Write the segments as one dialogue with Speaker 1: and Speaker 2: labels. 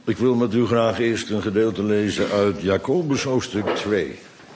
Speaker 1: Ik wil met u graag eerst een gedeelte lezen uit Jacobus hoofdstuk 2.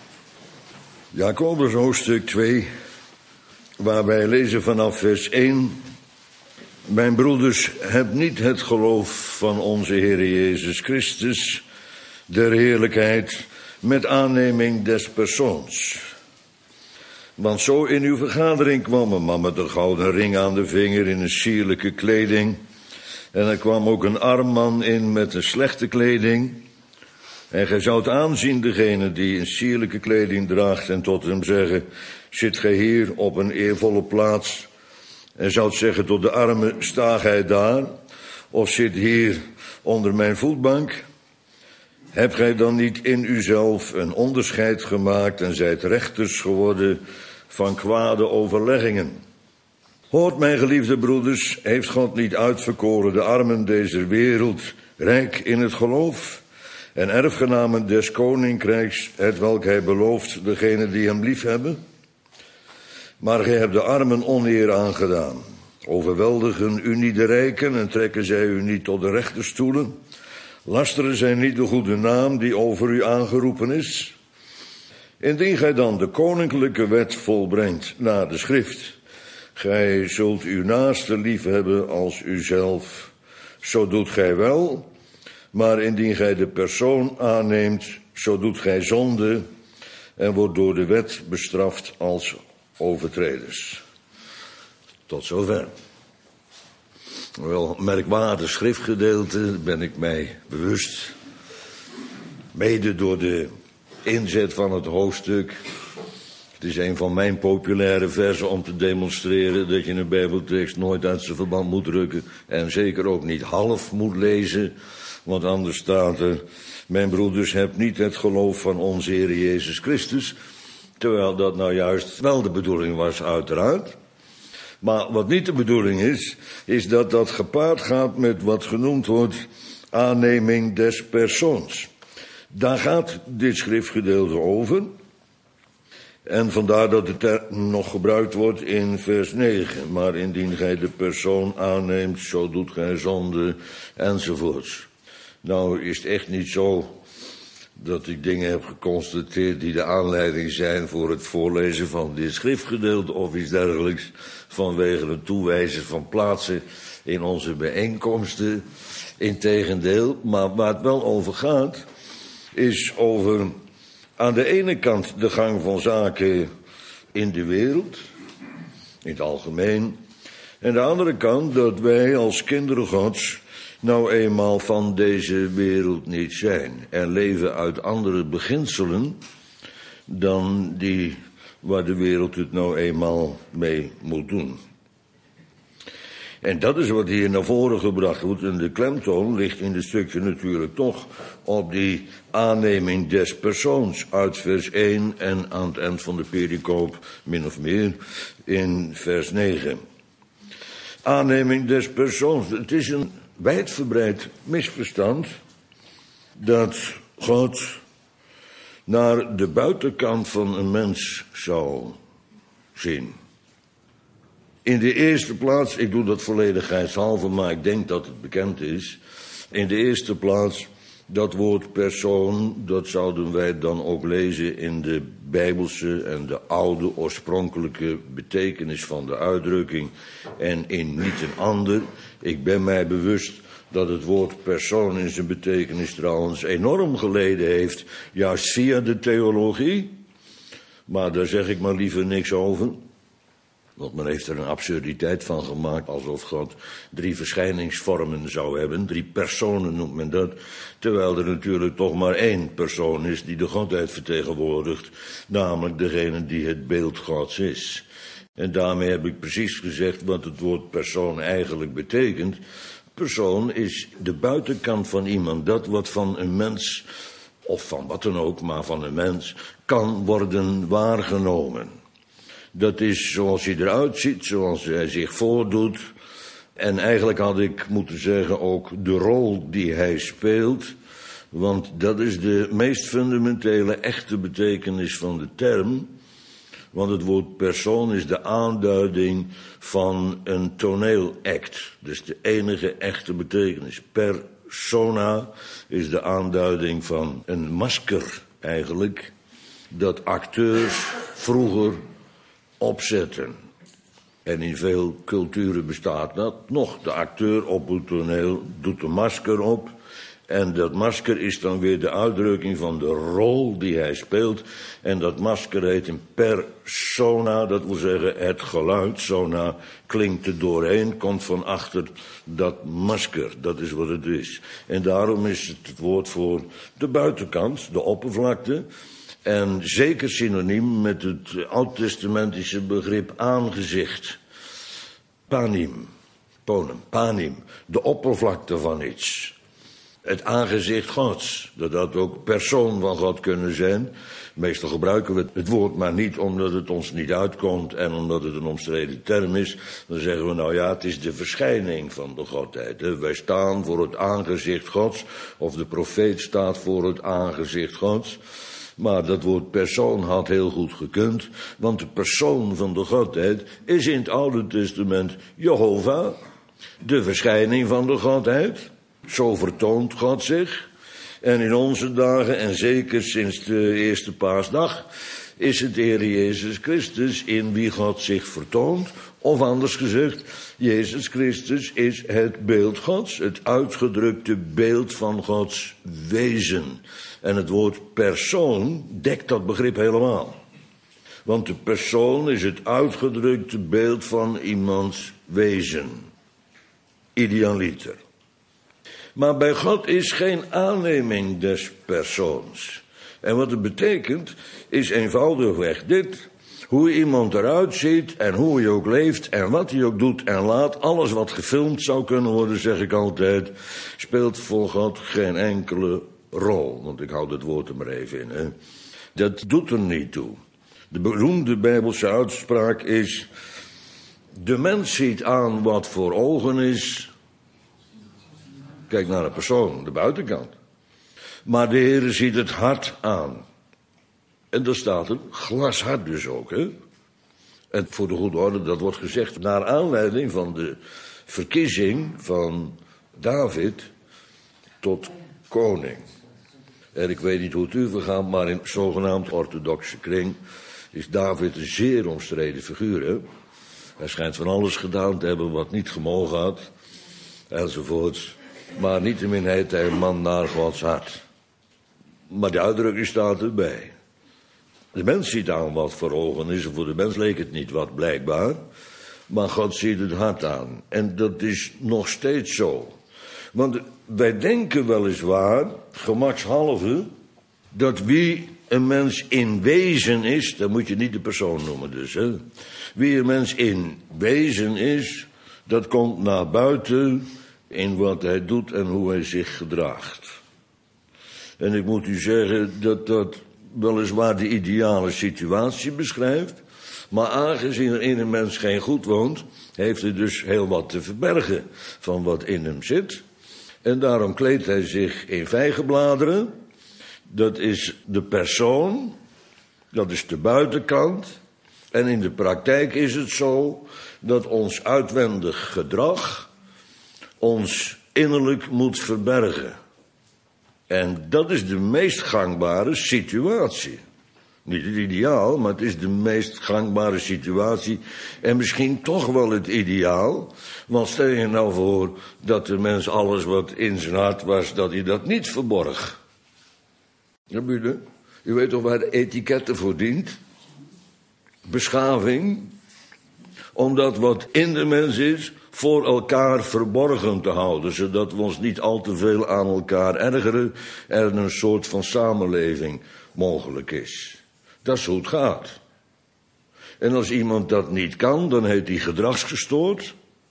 Speaker 1: Jacobus hoofdstuk 2, waar wij lezen vanaf vers 1. Mijn broeders, heb niet het geloof van onze Heer Jezus Christus, der heerlijkheid, met aanneming des persoons. Want zo in uw vergadering kwam een man met een gouden ring aan de vinger in een sierlijke kleding. En er kwam ook een arm man in met een slechte kleding. En gij zoudt aanzien degene die een sierlijke kleding draagt en tot hem zeggen, zit gij hier op een eervolle plaats? En zoudt zeggen tot de arme, sta gij daar? Of zit hier onder mijn voetbank? Hebt gij dan niet in uzelf een onderscheid gemaakt en zijt rechters geworden van kwade overleggingen? Hoort, mijn geliefde broeders, heeft God niet uitverkoren de armen deze wereld, rijk in het geloof en erfgenamen des koninkrijks, hetwelk hij belooft degenen die hem liefhebben? Maar gij hebt de armen oneer aangedaan. Overweldigen u niet de rijken en trekken zij u niet tot de rechterstoelen? Lasteren zij niet de goede naam die over u aangeroepen is? Indien gij dan de koninklijke wet volbrengt naar de schrift, gij zult uw naaste liefhebben als uzelf, zo doet gij wel. Maar indien gij de persoon aanneemt, zo doet gij zonde en wordt door de wet bestraft als overtreders. Tot zover. Wel, merkwaardig schriftgedeelte, ben ik mij bewust. Mede door de inzet van het hoofdstuk. Het is een van mijn populaire versen om te demonstreren dat je een Bijbeltekst nooit uit zijn verband moet drukken en zeker ook niet half moet lezen, want anders staat er, mijn broeders, heb niet het geloof van onze Heer Jezus Christus, terwijl dat nou juist wel de bedoeling was, uiteraard. Maar wat niet de bedoeling is dat dat gepaard gaat met wat genoemd wordt aanneming des persoons. Daar gaat dit schriftgedeelte over. En vandaar dat de term nog gebruikt wordt in vers 9. Maar indien gij de persoon aanneemt, zo doet gij zonde, enzovoorts. Nou is het echt niet zo dat ik dingen heb geconstateerd die de aanleiding zijn voor het voorlezen van dit schriftgedeelte of iets dergelijks, vanwege het toewijzen van plaatsen in onze bijeenkomsten. Integendeel, maar waar het wel over gaat, is over aan de ene kant de gang van zaken in de wereld, in het algemeen, en de andere kant dat wij als kinderen Gods nou eenmaal van deze wereld niet zijn en leven uit andere beginselen dan die waar de wereld het nou eenmaal mee moet doen. En dat is wat hier naar voren gebracht wordt. En de klemtoon ligt in dit stukje natuurlijk toch op die aanneming des persoons uit vers 1 en aan het eind van de pericoop min of meer in vers 9. Aanneming des persoons. Het is een wijdverbreid misverstand dat God naar de buitenkant van een mens zou zien. In de eerste plaats, ik doe dat volledigheidshalve, maar ik denk dat het bekend is. In de eerste plaats, dat woord persoon, dat zouden wij dan ook lezen in de Bijbelse en de oude oorspronkelijke betekenis van de uitdrukking en in niet een ander. Ik ben mij bewust dat het woord persoon in zijn betekenis trouwens enorm geleden heeft, juist via de theologie. Maar daar zeg ik maar liever niks over. Want men heeft er een absurditeit van gemaakt, alsof God 3 verschijningsvormen zou hebben. 3 personen noemt men dat. Terwijl er natuurlijk toch maar 1 persoon is die de Godheid vertegenwoordigt. Namelijk degene die het beeld Gods is. En daarmee heb ik precies gezegd wat het woord persoon eigenlijk betekent. Persoon is de buitenkant van iemand. Dat wat van een mens, of van wat dan ook, maar van een mens, kan worden waargenomen. Dat is zoals hij eruit ziet, zoals hij zich voordoet. En eigenlijk had ik moeten zeggen ook de rol die hij speelt. Want dat is de meest fundamentele, echte betekenis van de term. Want het woord persoon is de aanduiding van een toneelact. Dus de enige echte betekenis. persona is de aanduiding van een masker eigenlijk, dat acteurs vroeger opzetten. En in veel culturen bestaat dat nog. De acteur op het toneel doet een masker op. En dat masker is dan weer de uitdrukking van de rol die hij speelt. En dat masker heet een persona, dat wil zeggen het geluid. Sona klinkt er doorheen, komt van achter dat masker. Dat is wat het is. En daarom is het woord voor de buitenkant, de oppervlakte. En zeker synoniem met het oud-testamentische begrip aangezicht. Panim, ponem, panim, de oppervlakte van iets. Het aangezicht Gods, dat had ook persoon van God kunnen zijn. Meestal gebruiken we het woord maar niet omdat het ons niet uitkomt en omdat het een omstreden term is. Dan zeggen we nou ja, het is de verschijning van de Godheid. Wij staan voor het aangezicht Gods, of de profeet staat voor het aangezicht Gods. Maar dat woord persoon had heel goed gekund, want de persoon van de Godheid is in het Oude Testament Jehovah, de verschijning van de Godheid. Zo vertoont God zich. En in onze dagen, en zeker sinds de eerste paasdag, is het de Heer Jezus Christus in wie God zich vertoont. Of anders gezegd, Jezus Christus is het beeld Gods, het uitgedrukte beeld van Gods wezen. En het woord persoon dekt dat begrip helemaal. Want de persoon is het uitgedrukte beeld van iemands wezen. Idealiter. Maar bij God is geen aanneming des persoons. En wat het betekent, is eenvoudigweg dit. Hoe iemand eruit ziet en hoe hij ook leeft en wat hij ook doet en laat. Alles wat gefilmd zou kunnen worden, zeg ik altijd, speelt voor God geen enkele rol. Want ik hou dat woord er maar even in. Hè. Dat doet er niet toe. De beroemde Bijbelse uitspraak is: de mens ziet aan wat voor ogen is. Kijk naar een persoon, de buitenkant. Maar de Heer ziet het hart aan. En daar staat er glashard dus ook, hè. En voor de goede orde, dat wordt gezegd naar aanleiding van de verkiezing van David tot koning. En ik weet niet hoe het u vergaat, maar in zogenaamd orthodoxe kring is David een zeer omstreden figuur, hè. Hij schijnt van alles gedaan te hebben wat niet gemogen had, enzovoorts. Maar niettemin heet hij een man naar Gods hart. Maar de uitdrukking staat erbij. De mens ziet aan wat voor ogen is, en voor de mens leek het niet wat blijkbaar. Maar God ziet het hart aan. En dat is nog steeds zo. Want wij denken weliswaar, gemakshalve, dat wie een mens in wezen is, dat moet je niet de persoon noemen dus, hè. Wie een mens in wezen is, dat komt naar buiten in wat hij doet en hoe hij zich gedraagt. En ik moet u zeggen dat dat weliswaar de ideale situatie beschrijft, maar aangezien er in een mens geen goed woont, heeft hij dus heel wat te verbergen van wat in hem zit. En daarom kleedt hij zich in vijgenbladeren. Dat is de persoon, dat is de buitenkant. En in de praktijk is het zo dat ons uitwendig gedrag ons innerlijk moet verbergen. En dat is de meest gangbare situatie. Niet het ideaal, maar het is de meest gangbare situatie. En misschien toch wel het ideaal. Want stel je nou voor dat de mens alles wat in zijn hart was, dat hij dat niet verborg. Ja, u weet toch waar de etiketten voor dient? Beschaving. Omdat wat in de mens is, voor elkaar verborgen te houden, zodat we ons niet al te veel aan elkaar ergeren en een soort van samenleving mogelijk is. Dat is hoe het gaat. En als iemand dat niet kan, dan heet hij gedragsgestoord.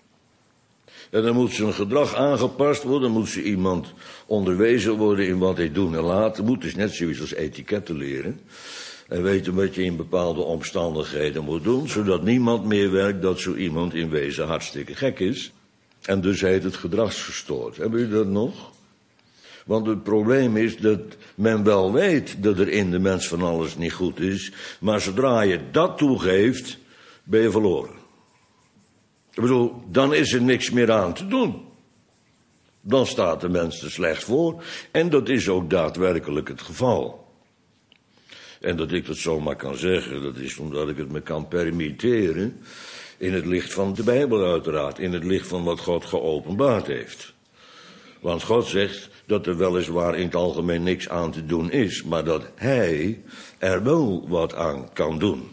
Speaker 1: En dan moet zijn gedrag aangepast worden, dan moet ze iemand onderwezen worden in wat hij doen en laten moet. Dus net zoiets als etiketten leren. En weten wat je in bepaalde omstandigheden moet doen, zodat niemand meer werkt dat zo iemand in wezen hartstikke gek is. En dus heet het gedragsgestoord. Hebben jullie dat nog? Want het probleem is dat men wel weet dat er in de mens van alles niet goed is, maar zodra je dat toegeeft, ben je verloren. Ik bedoel, dan is er niks meer aan te doen. Dan staat de mens er slecht voor. En dat is ook daadwerkelijk het geval. En dat ik dat zomaar kan zeggen, dat is omdat ik het me kan permitteren. In het licht van de Bijbel uiteraard. In het licht van wat God geopenbaard heeft. Want God zegt dat er weliswaar in het algemeen niks aan te doen is. Maar dat hij er wel wat aan kan doen.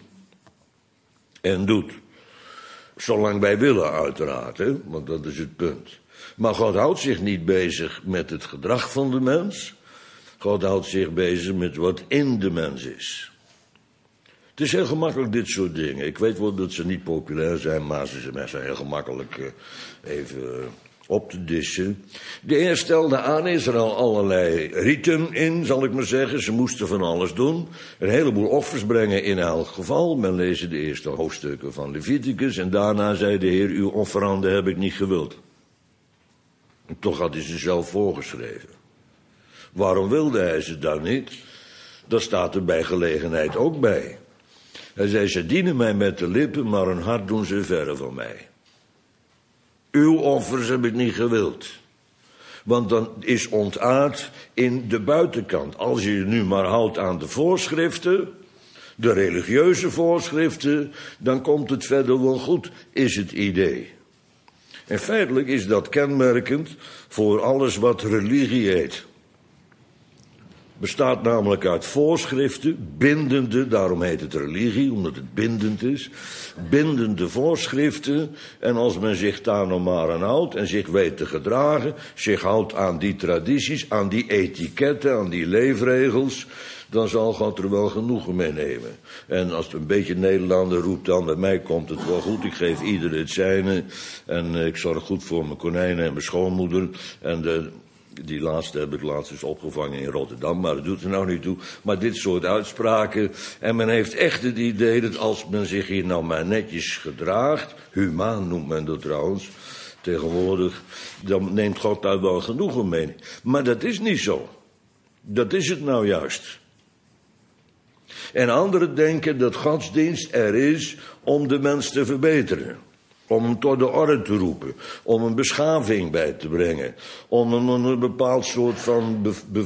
Speaker 1: En doet. Zolang wij willen uiteraard, hè? Want dat is het punt. Maar God houdt zich niet bezig met het gedrag van de mens. God houdt zich bezig met wat in de mens is. Het is heel gemakkelijk dit soort dingen. Ik weet wel dat ze niet populair zijn, maar ze zijn heel gemakkelijk even op te dissen. De Heer stelde aan Israël allerlei riten in, zal ik maar zeggen. Ze moesten van alles doen. Een heleboel offers brengen in elk geval. Men leest de eerste hoofdstukken van Leviticus. En daarna zei de Heer, uw offeranden heb ik niet gewild. En toch had hij ze zelf voorgeschreven. Waarom wilde hij ze dan niet? Dat staat er bij gelegenheid ook bij. Hij zei, ze dienen mij met de lippen, maar hun hart doen ze verre van mij. Uw offers heb ik niet gewild. Want dan is ontaard in de buitenkant. Als je je nu maar houdt aan de voorschriften, de religieuze voorschriften, dan komt het verder wel goed, is het idee. En feitelijk is dat kenmerkend voor alles wat religie heet. Bestaat namelijk uit voorschriften, bindende, daarom heet het religie, omdat het bindend is. Bindende voorschriften, en als men zich daar nog maar aan houdt en zich weet te gedragen, zich houdt aan die tradities, aan die etiketten, aan die leefregels, dan zal God er wel genoegen mee nemen. En als het een beetje Nederlander roept dan, bij mij komt het wel goed, ik geef ieder het zijne, en ik zorg goed voor mijn konijnen en mijn schoonmoeder, en die laatste heb ik laatst eens opgevangen in Rotterdam, maar dat doet er nou niet toe. Maar dit soort uitspraken. En men heeft echt het idee dat als men zich hier nou maar netjes gedraagt, humaan noemt men dat trouwens, tegenwoordig, dan neemt God daar wel genoegen mee. Maar dat is niet zo. Dat is het nou juist. En anderen denken dat godsdienst er is om de mens te verbeteren. Om hem tot de orde te roepen. Om een beschaving bij te brengen. Om hem een bepaald soort van,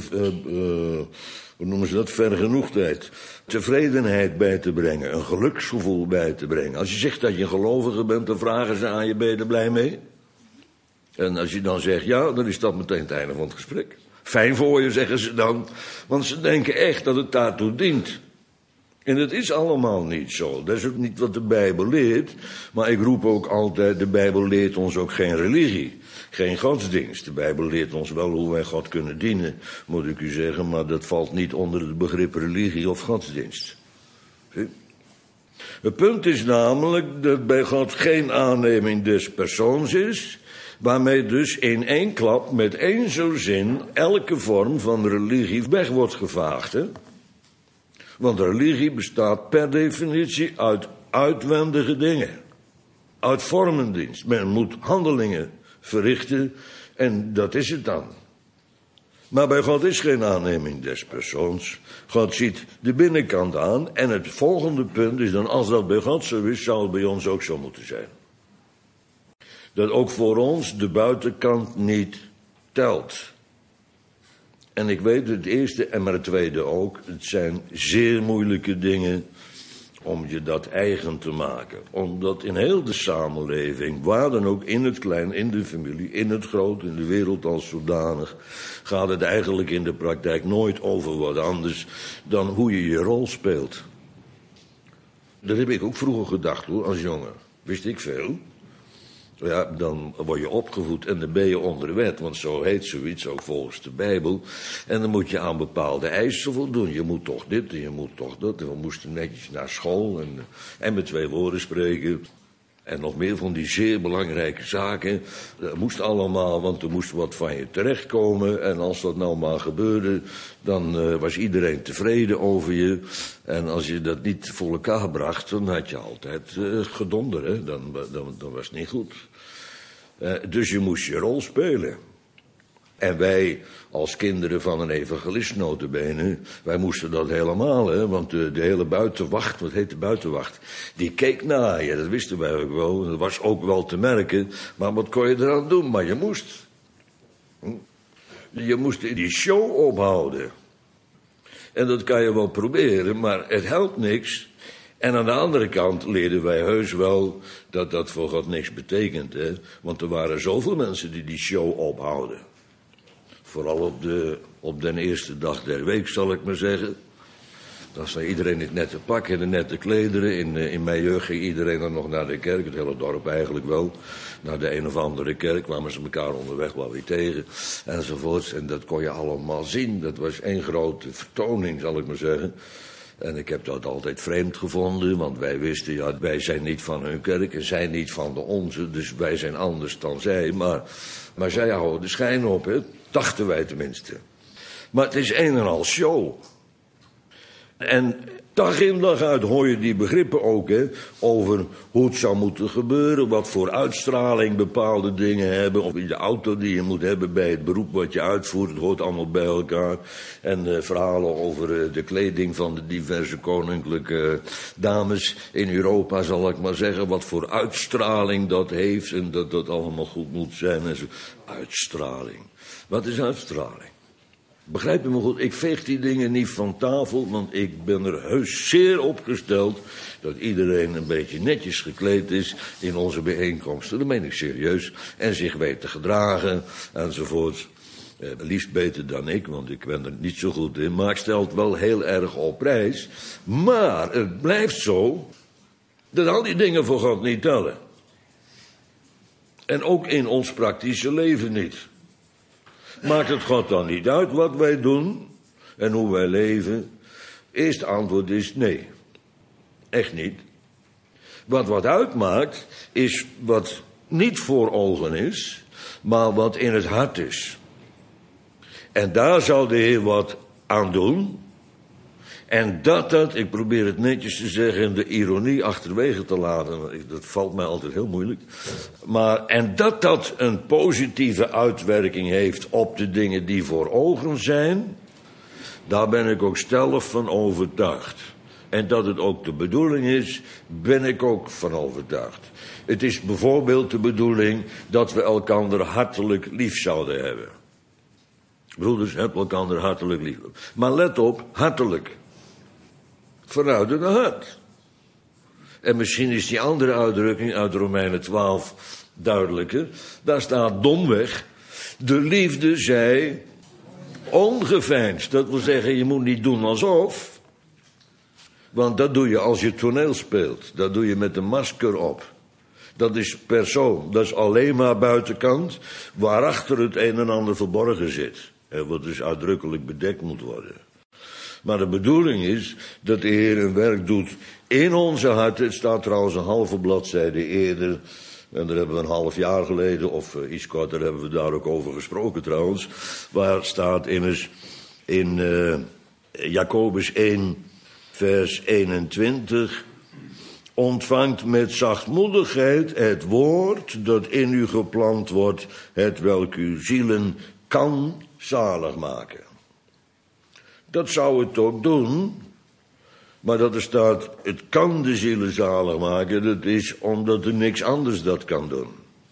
Speaker 1: hoe noemen ze dat, vergenoegdheid. Tevredenheid bij te brengen. Een geluksgevoel bij te brengen. Als je zegt dat je een gelovige bent, dan vragen ze aan je, ben je er blij mee? En als je dan zegt ja, dan is dat meteen het einde van het gesprek. Fijn voor je, zeggen ze dan. Want ze denken echt dat het daartoe dient. En dat is allemaal niet zo. Dat is ook niet wat de Bijbel leert. Maar ik roep ook altijd, de Bijbel leert ons ook geen religie. Geen godsdienst. De Bijbel leert ons wel hoe wij God kunnen dienen, moet ik u zeggen. Maar dat valt niet onder het begrip religie of godsdienst. Zie? Het punt is namelijk dat bij God geen aanneming des persoons is, waarmee dus in één klap, met één zo'n zin, elke vorm van religie weg wordt gevaagd. Hè? Want religie bestaat per definitie uit uitwendige dingen. Uit vormendienst. Men moet handelingen verrichten en dat is het dan. Maar bij God is geen aanneming des persoons. God ziet de binnenkant aan en het volgende punt is dan, als dat bij God zo is, zou het bij ons ook zo moeten zijn. Dat ook voor ons de buitenkant niet telt. En ik weet het eerste en maar het tweede ook. Het zijn zeer moeilijke dingen om je dat eigen te maken. Omdat in heel de samenleving, waar dan ook, in het klein, in de familie, in het groot, in de wereld als zodanig, gaat het eigenlijk in de praktijk nooit over wat anders dan hoe je je rol speelt. Dat heb ik ook vroeger gedacht hoor, als jongen. Wist ik veel. Ja, dan word je opgevoed en dan ben je onder de wet, want zo heet zoiets ook volgens de Bijbel. En dan moet je aan bepaalde eisen voldoen. Je moet toch dit en je moet toch dat. En we moesten netjes naar school en met 2 woorden spreken. En nog meer van die zeer belangrijke zaken. Dat moest allemaal, want er moest wat van je terechtkomen. En als dat nou maar gebeurde, dan was iedereen tevreden over je. En als je dat niet voor elkaar bracht, dan had je altijd gedonder. Hè? Dan was het niet goed. Dus je moest je rol spelen. En wij, als kinderen van een evangelist nota bene, wij moesten dat helemaal, hè, want de hele buitenwacht, wat heet de buitenwacht, die keek naar je, dat wisten wij ook wel, dat was ook wel te merken, maar wat kon je eraan doen, maar je moest. Je moest die show ophouden. En dat kan je wel proberen, maar het helpt niks. En aan de andere kant leerden wij heus wel dat dat voor God niks betekent. Hè? Want er waren zoveel mensen die show ophouden. Vooral op de eerste dag der week, zal ik maar zeggen. Dan zei iedereen het nette pak en de nette klederen. In mijn jeugd ging iedereen dan nog naar de kerk, het hele dorp eigenlijk wel. Naar de een of andere kerk kwamen ze elkaar onderweg wel weer tegen, enzovoorts. En dat kon je allemaal zien. Dat was één grote vertoning, zal ik maar zeggen. En ik heb dat altijd vreemd gevonden, want wij wisten, ja, wij zijn niet van hun kerk en zij niet van de onze, dus wij zijn anders dan zij. Maar zij houden de schijn op, hè? Dachten wij tenminste. Maar het is een en al show. En dag in dag uit hoor je die begrippen ook, hè, over hoe het zou moeten gebeuren, wat voor uitstraling bepaalde dingen hebben, of de auto die je moet hebben bij het beroep wat je uitvoert, het hoort allemaal bij elkaar. En verhalen over de kleding van de diverse koninklijke dames in Europa, zal ik maar zeggen, wat voor uitstraling dat heeft en dat dat allemaal goed moet zijn en zo. Uitstraling. Wat is uitstraling? Begrijp je me goed, ik veeg die dingen niet van tafel, want ik ben er heus zeer op gesteld dat iedereen een beetje netjes gekleed is in onze bijeenkomsten. Dat meen ik serieus. En zich weet te gedragen, enzovoort. Liefst beter dan ik, want ik ben er niet zo goed in, maar ik stel het wel heel erg op prijs. Maar het blijft zo dat al die dingen voor God niet tellen. En ook in ons praktische leven niet. Maakt het God dan niet uit wat wij doen en hoe wij leven? Eerste antwoord is nee. Echt niet. Wat uitmaakt is wat niet voor ogen is, maar wat in het hart is. En daar zal de Heer wat aan doen. En dat, ik probeer het netjes te zeggen en de ironie achterwege te laten, dat valt mij altijd heel moeilijk. En dat een positieve uitwerking heeft op de dingen die voor ogen zijn, daar ben ik ook stellig van overtuigd. En dat het ook de bedoeling is, ben ik ook van overtuigd. Het is bijvoorbeeld de bedoeling dat we elkander hartelijk lief zouden hebben. Broeders, heb elkander hartelijk lief. Maar let op, hartelijk. Vanuit het hart. En misschien is die andere uitdrukking uit Romeinen 12 duidelijker. Daar staat domweg, de liefde zij ongeveinsd. Dat wil zeggen, je moet niet doen alsof. Want dat doe je als je toneel speelt. Dat doe je met een masker op. Dat is persoon. Dat is alleen maar buitenkant, waarachter het een en ander verborgen zit. En wat dus uitdrukkelijk bedekt moet worden. Maar de bedoeling is dat de Heer een werk doet in onze harten. Het staat trouwens een halve bladzijde eerder. En daar hebben we een half jaar geleden, of iets korter, hebben we daar ook over gesproken trouwens. Waar staat immers in Jacobus 1, vers 21. Ontvangt met zachtmoedigheid het woord dat in u geplant wordt, het welk uw zielen kan zalig maken. Dat zou het ook doen, maar dat er staat, het kan de zielen zalig maken, dat is omdat er niks anders dat kan doen.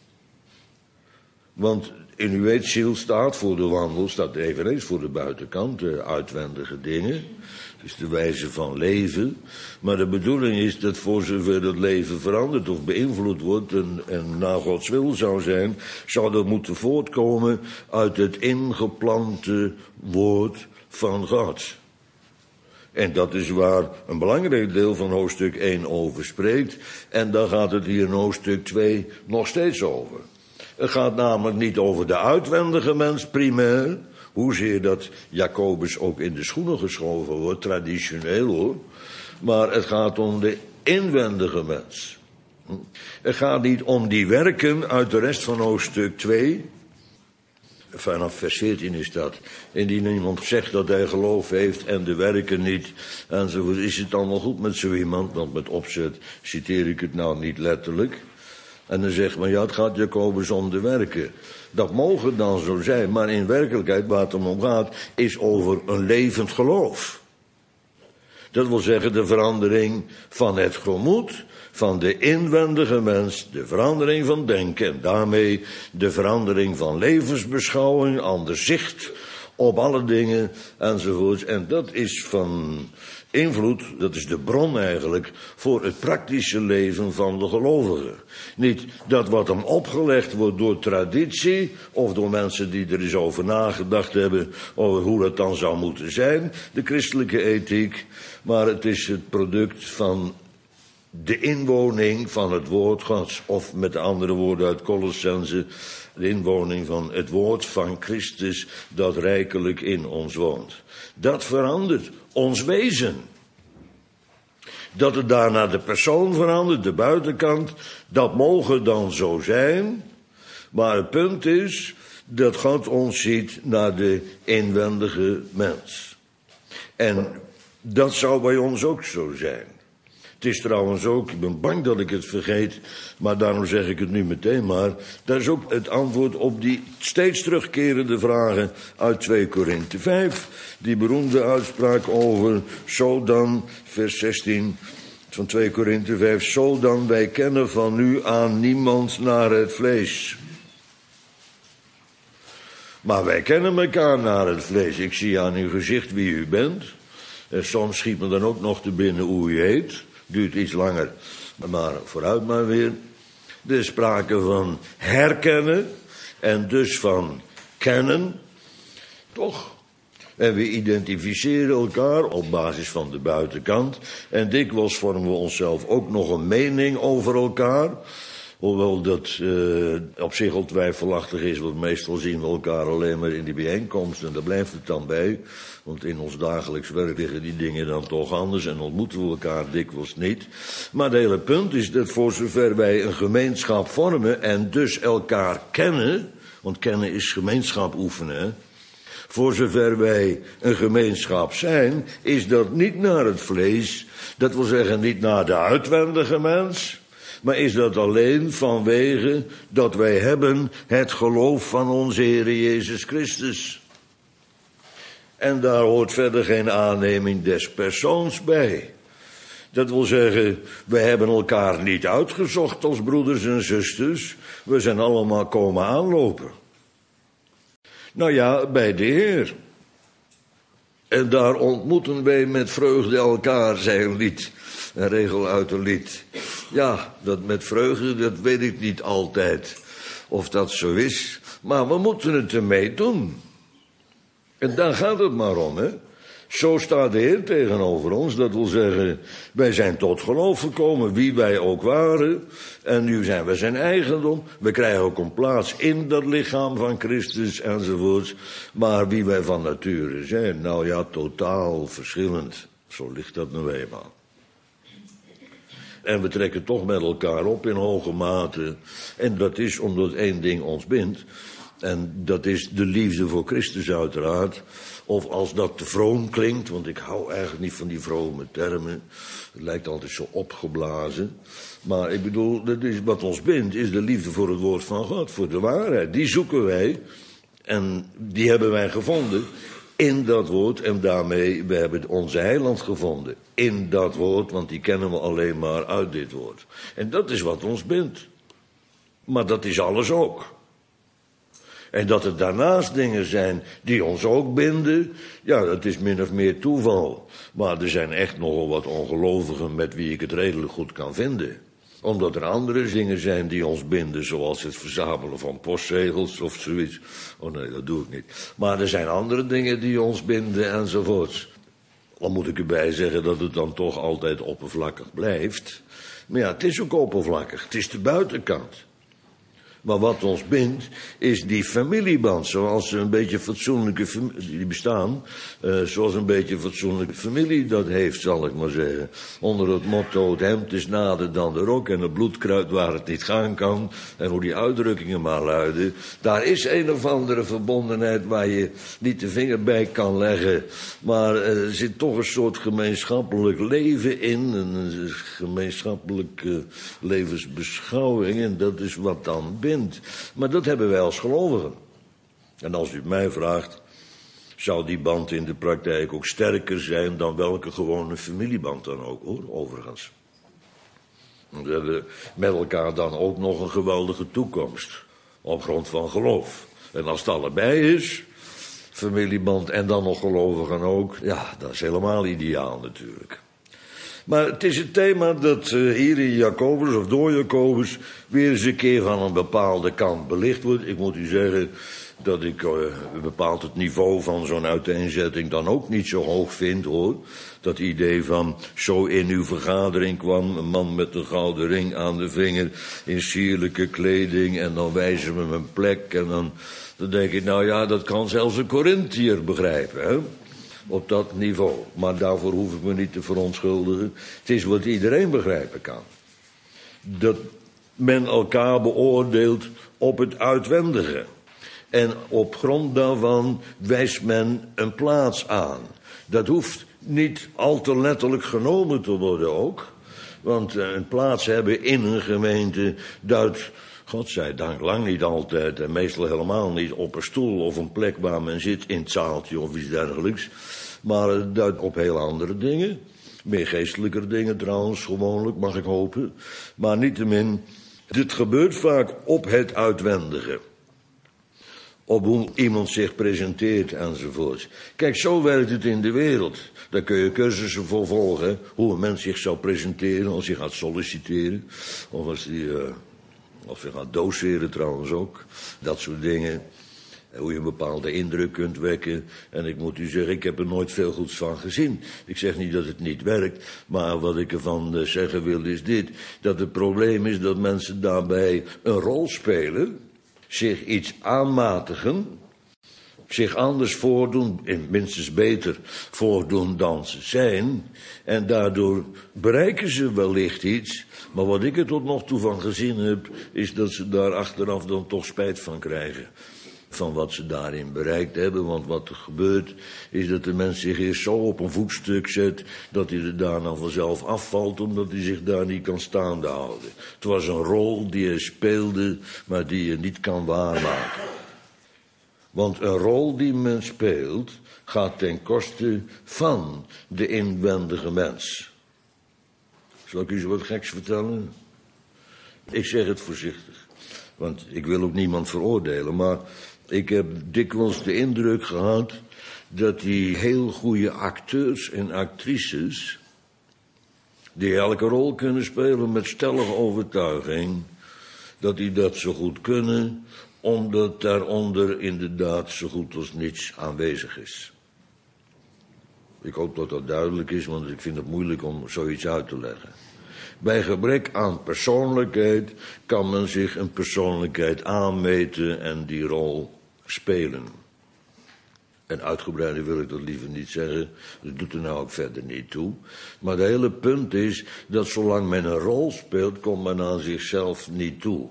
Speaker 1: Want in u weet, ziel staat voor de wandel, staat eveneens voor de buitenkant, de uitwendige dingen. Het is de wijze van leven. Maar de bedoeling is dat voor zover dat leven veranderd of beïnvloed wordt en naar Gods wil zou zijn, zou dat moeten voortkomen uit het ingeplante woord van God. En dat is waar een belangrijk deel van hoofdstuk 1 over spreekt. En daar gaat het hier in hoofdstuk 2 nog steeds over. Het gaat namelijk niet over de uitwendige mens primair, hoezeer dat Jacobus ook in de schoenen geschoven wordt, traditioneel hoor. Maar het gaat om de inwendige mens. Het gaat niet om die werken uit de rest van hoofdstuk 2. Vanaf vers 14 is dat. Indien iemand zegt dat hij geloof heeft en de werken niet, enzovoort, is het allemaal goed met zo iemand, want met opzet citeer ik het nou niet letterlijk. En dan zegt men, ja, het gaat Jacobus om de werken. Dat mogen dan zo zijn, maar in werkelijkheid waar het om gaat, is over een levend geloof. Dat wil zeggen de verandering van het gemoed, van de inwendige mens, de verandering van denken en daarmee de verandering van levensbeschouwing, ander zicht op alle dingen enzovoorts. En dat is van invloed, dat is de bron eigenlijk voor het praktische leven van de gelovige. Niet dat wat hem opgelegd wordt door traditie of door mensen die er eens over nagedacht hebben over hoe dat dan zou moeten zijn, de christelijke ethiek, maar het is het product van de inwoning van het woord Gods, of met de andere woorden uit Colossense, de inwoning van het woord van Christus dat rijkelijk in ons woont. Dat verandert ons wezen. Dat het daarna de persoon verandert, de buitenkant, dat mogen dan zo zijn. Maar het punt is dat God ons ziet naar de inwendige mens. En dat zou bij ons ook zo zijn. Het is trouwens ook, ik ben bang dat ik het vergeet, maar daarom zeg ik het nu meteen maar. Dat is ook het antwoord op die steeds terugkerende vragen uit 2 Korinthe 5. Die beroemde uitspraak over, zo dan, vers 16 van 2 Korinthe 5. Zo dan, wij kennen van nu aan niemand naar het vlees. Maar wij kennen elkaar naar het vlees. Ik zie aan uw gezicht wie u bent. En soms schiet me dan ook nog te binnen hoe u heet. Duurt iets langer, maar vooruit maar weer. Er is sprake van herkennen en dus van kennen. Toch? En we identificeren elkaar op basis van de buitenkant. En dikwijls vormen we onszelf ook nog een mening over elkaar. Hoewel dat op zich al twijfelachtig is, want meestal zien we elkaar alleen maar in die bijeenkomsten. En daar blijft het dan bij. Want in ons dagelijks werk liggen die dingen dan toch anders en ontmoeten we elkaar dikwijls niet. Maar het hele punt is dat voor zover wij een gemeenschap vormen en dus elkaar kennen, want kennen is gemeenschap oefenen, hè? Voor zover wij een gemeenschap zijn, is dat niet naar het vlees, dat wil zeggen niet naar de uitwendige mens, maar is dat alleen vanwege dat wij hebben het geloof van onze Heer Jezus Christus. En daar hoort verder geen aanneming des persoons bij. Dat wil zeggen, we hebben elkaar niet uitgezocht als broeders en zusters. We zijn allemaal komen aanlopen. Nou ja, bij de Heer. En daar ontmoeten wij met vreugde elkaar, zei een lied. Een regel uit een lied. Ja, dat met vreugde, dat weet ik niet altijd of dat zo is. Maar we moeten het ermee doen. En daar gaat het maar om, hè. Zo staat de Heer tegenover ons. Dat wil zeggen, wij zijn tot geloof gekomen, wie wij ook waren. En nu zijn we zijn eigendom. We krijgen ook een plaats in dat lichaam van Christus enzovoorts. Maar wie wij van nature zijn, nou ja, totaal verschillend. Zo ligt dat nou eenmaal. En we trekken toch met elkaar op in hoge mate. En dat is omdat één ding ons bindt. En dat is de liefde voor Christus uiteraard. Of als dat te vroom klinkt, want ik hou eigenlijk niet van die vrome termen. Het lijkt altijd zo opgeblazen. Maar ik bedoel, dat is wat ons bindt, is de liefde voor het woord van God, voor de waarheid. Die zoeken wij en die hebben wij gevonden in dat woord. En daarmee, we hebben onze heiland gevonden in dat woord, want die kennen we alleen maar uit dit woord. En dat is wat ons bindt. Maar dat is alles ook. En dat er daarnaast dingen zijn die ons ook binden, ja, dat is min of meer toeval. Maar er zijn echt nogal wat ongelovigen met wie ik het redelijk goed kan vinden. Omdat er andere dingen zijn die ons binden, zoals het verzamelen van postzegels of zoiets. Oh nee, dat doe ik niet. Maar er zijn andere dingen die ons binden enzovoorts. Dan moet ik erbij zeggen dat het dan toch altijd oppervlakkig blijft. Maar ja, het is ook oppervlakkig. Het is de buitenkant. Maar wat ons bindt, is die familieband. Zoals een beetje fatsoenlijke familie, die bestaan. Zoals een beetje fatsoenlijke familie dat heeft, zal ik maar zeggen. Onder het motto, het hemd is nader dan de rok en het bloed kruidt waar het niet gaan kan. En hoe die uitdrukkingen maar luiden. Daar is een of andere verbondenheid waar je niet de vinger bij kan leggen. Maar er zit toch een soort gemeenschappelijk leven in. Een gemeenschappelijke levensbeschouwing. En dat is wat dan bindt. Maar dat hebben wij als gelovigen. En als u mij vraagt, zou die band in de praktijk ook sterker zijn dan welke gewone familieband dan ook, hoor, overigens. We hebben met elkaar dan ook nog een geweldige toekomst. Op grond van geloof. En als het allebei is, familieband en dan nog gelovigen ook, ja, dat is helemaal ideaal natuurlijk. Maar het is het thema dat hier in Jacobus, of door Jacobus, weer eens een keer van een bepaalde kant belicht wordt. Ik moet u zeggen dat ik bepaald het niveau van zo'n uiteenzetting dan ook niet zo hoog vind, hoor. Dat idee van, zo in uw vergadering kwam een man met een gouden ring aan de vinger, in sierlijke kleding, en dan wijzen we hem een plek, en dan denk ik, nou ja, dat kan zelfs een Korinthiër begrijpen, hè. Op dat niveau. Maar daarvoor hoef ik me niet te verontschuldigen. Het is wat iedereen begrijpen kan. Dat men elkaar beoordeelt op het uitwendige. En op grond daarvan wijst men een plaats aan. Dat hoeft niet al te letterlijk genomen te worden ook. Want een plaats hebben in een gemeente duidt, godzijdank, lang niet altijd, en meestal helemaal niet op een stoel of een plek waar men zit in het zaaltje of iets dergelijks. Maar het duidt op heel andere dingen. Meer geestelijke dingen trouwens, gewoonlijk, mag ik hopen. Maar niettemin, dit gebeurt vaak op het uitwendige. Op hoe iemand zich presenteert enzovoort. Kijk, zo werkt het in de wereld. Daar kun je cursussen voor volgen. Hoe een mens zich zou presenteren als hij gaat solliciteren. Of als hij gaat doseren trouwens ook. Dat soort dingen. Hoe je een bepaalde indruk kunt wekken. En ik moet u zeggen, ik heb er nooit veel goeds van gezien. Ik zeg niet dat het niet werkt. Maar wat ik ervan zeggen wil is dit. Dat het probleem is dat mensen daarbij een rol spelen. Zich iets aanmatigen. Zich anders voordoen, minstens beter voordoen dan ze zijn. En daardoor bereiken ze wellicht iets. Maar wat ik er tot nog toe van gezien heb, is dat ze daar achteraf dan toch spijt van krijgen. Van wat ze daarin bereikt hebben. Want wat er gebeurt, is dat de mens zich eerst zo op een voetstuk zet, dat hij er daarna vanzelf afvalt, omdat hij zich daar niet kan staande houden. Het was een rol die hij speelde, maar die je niet kan waarmaken. Want een rol die men speelt, gaat ten koste van de inwendige mens. Zal ik u zo wat geks vertellen? Ik zeg het voorzichtig, want ik wil ook niemand veroordelen, maar ik heb dikwijls de indruk gehad dat die heel goede acteurs en actrices, die elke rol kunnen spelen met stellige overtuiging, dat die dat zo goed kunnen, omdat daaronder inderdaad zo goed als niets aanwezig is. Ik hoop dat dat duidelijk is, want ik vind het moeilijk om zoiets uit te leggen. Bij gebrek aan persoonlijkheid kan men zich een persoonlijkheid aanmeten en die rol spelen. En uitgebreider wil ik dat liever niet zeggen, dat doet er nou ook verder niet toe. Maar het hele punt is dat zolang men een rol speelt, komt men aan zichzelf niet toe.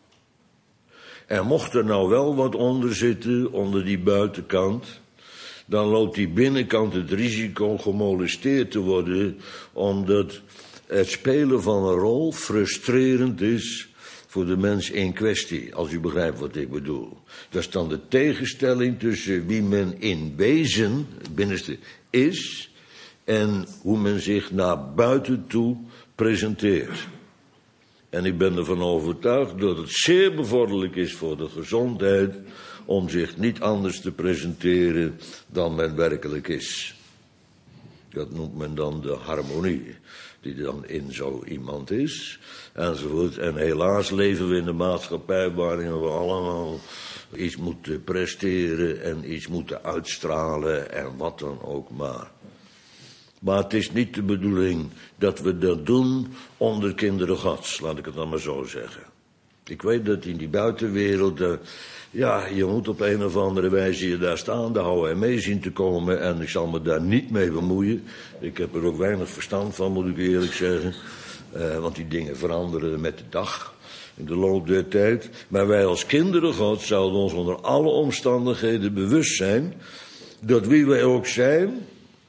Speaker 1: En mocht er nou wel wat onder zitten, onder die buitenkant, dan loopt die binnenkant het risico gemolesteerd te worden, omdat het spelen van een rol frustrerend is voor de mens in kwestie, als u begrijpt wat ik bedoel. Dat is dan de tegenstelling tussen wie men in wezen, het binnenste, is en hoe men zich naar buiten toe presenteert. En ik ben ervan overtuigd dat het zeer bevorderlijk is voor de gezondheid om zich niet anders te presenteren dan men werkelijk is. Dat noemt men dan de harmonie die dan in zo iemand is, enzovoort. En helaas leven we in een maatschappij waarin we allemaal iets moeten presteren en iets moeten uitstralen en wat dan ook maar. Maar het is niet de bedoeling dat we dat doen onder kinderen Gods, laat ik het dan maar zo zeggen. Ik weet dat in die buitenwereld, je moet op een of andere wijze je daar staande houden en mee zien te komen. En ik zal me daar niet mee bemoeien. Ik heb er ook weinig verstand van, moet ik eerlijk zeggen. Want die dingen veranderen met de dag, in de loop der tijd. Maar wij als kinderen Gods zouden ons onder alle omstandigheden bewust zijn dat wie wij ook zijn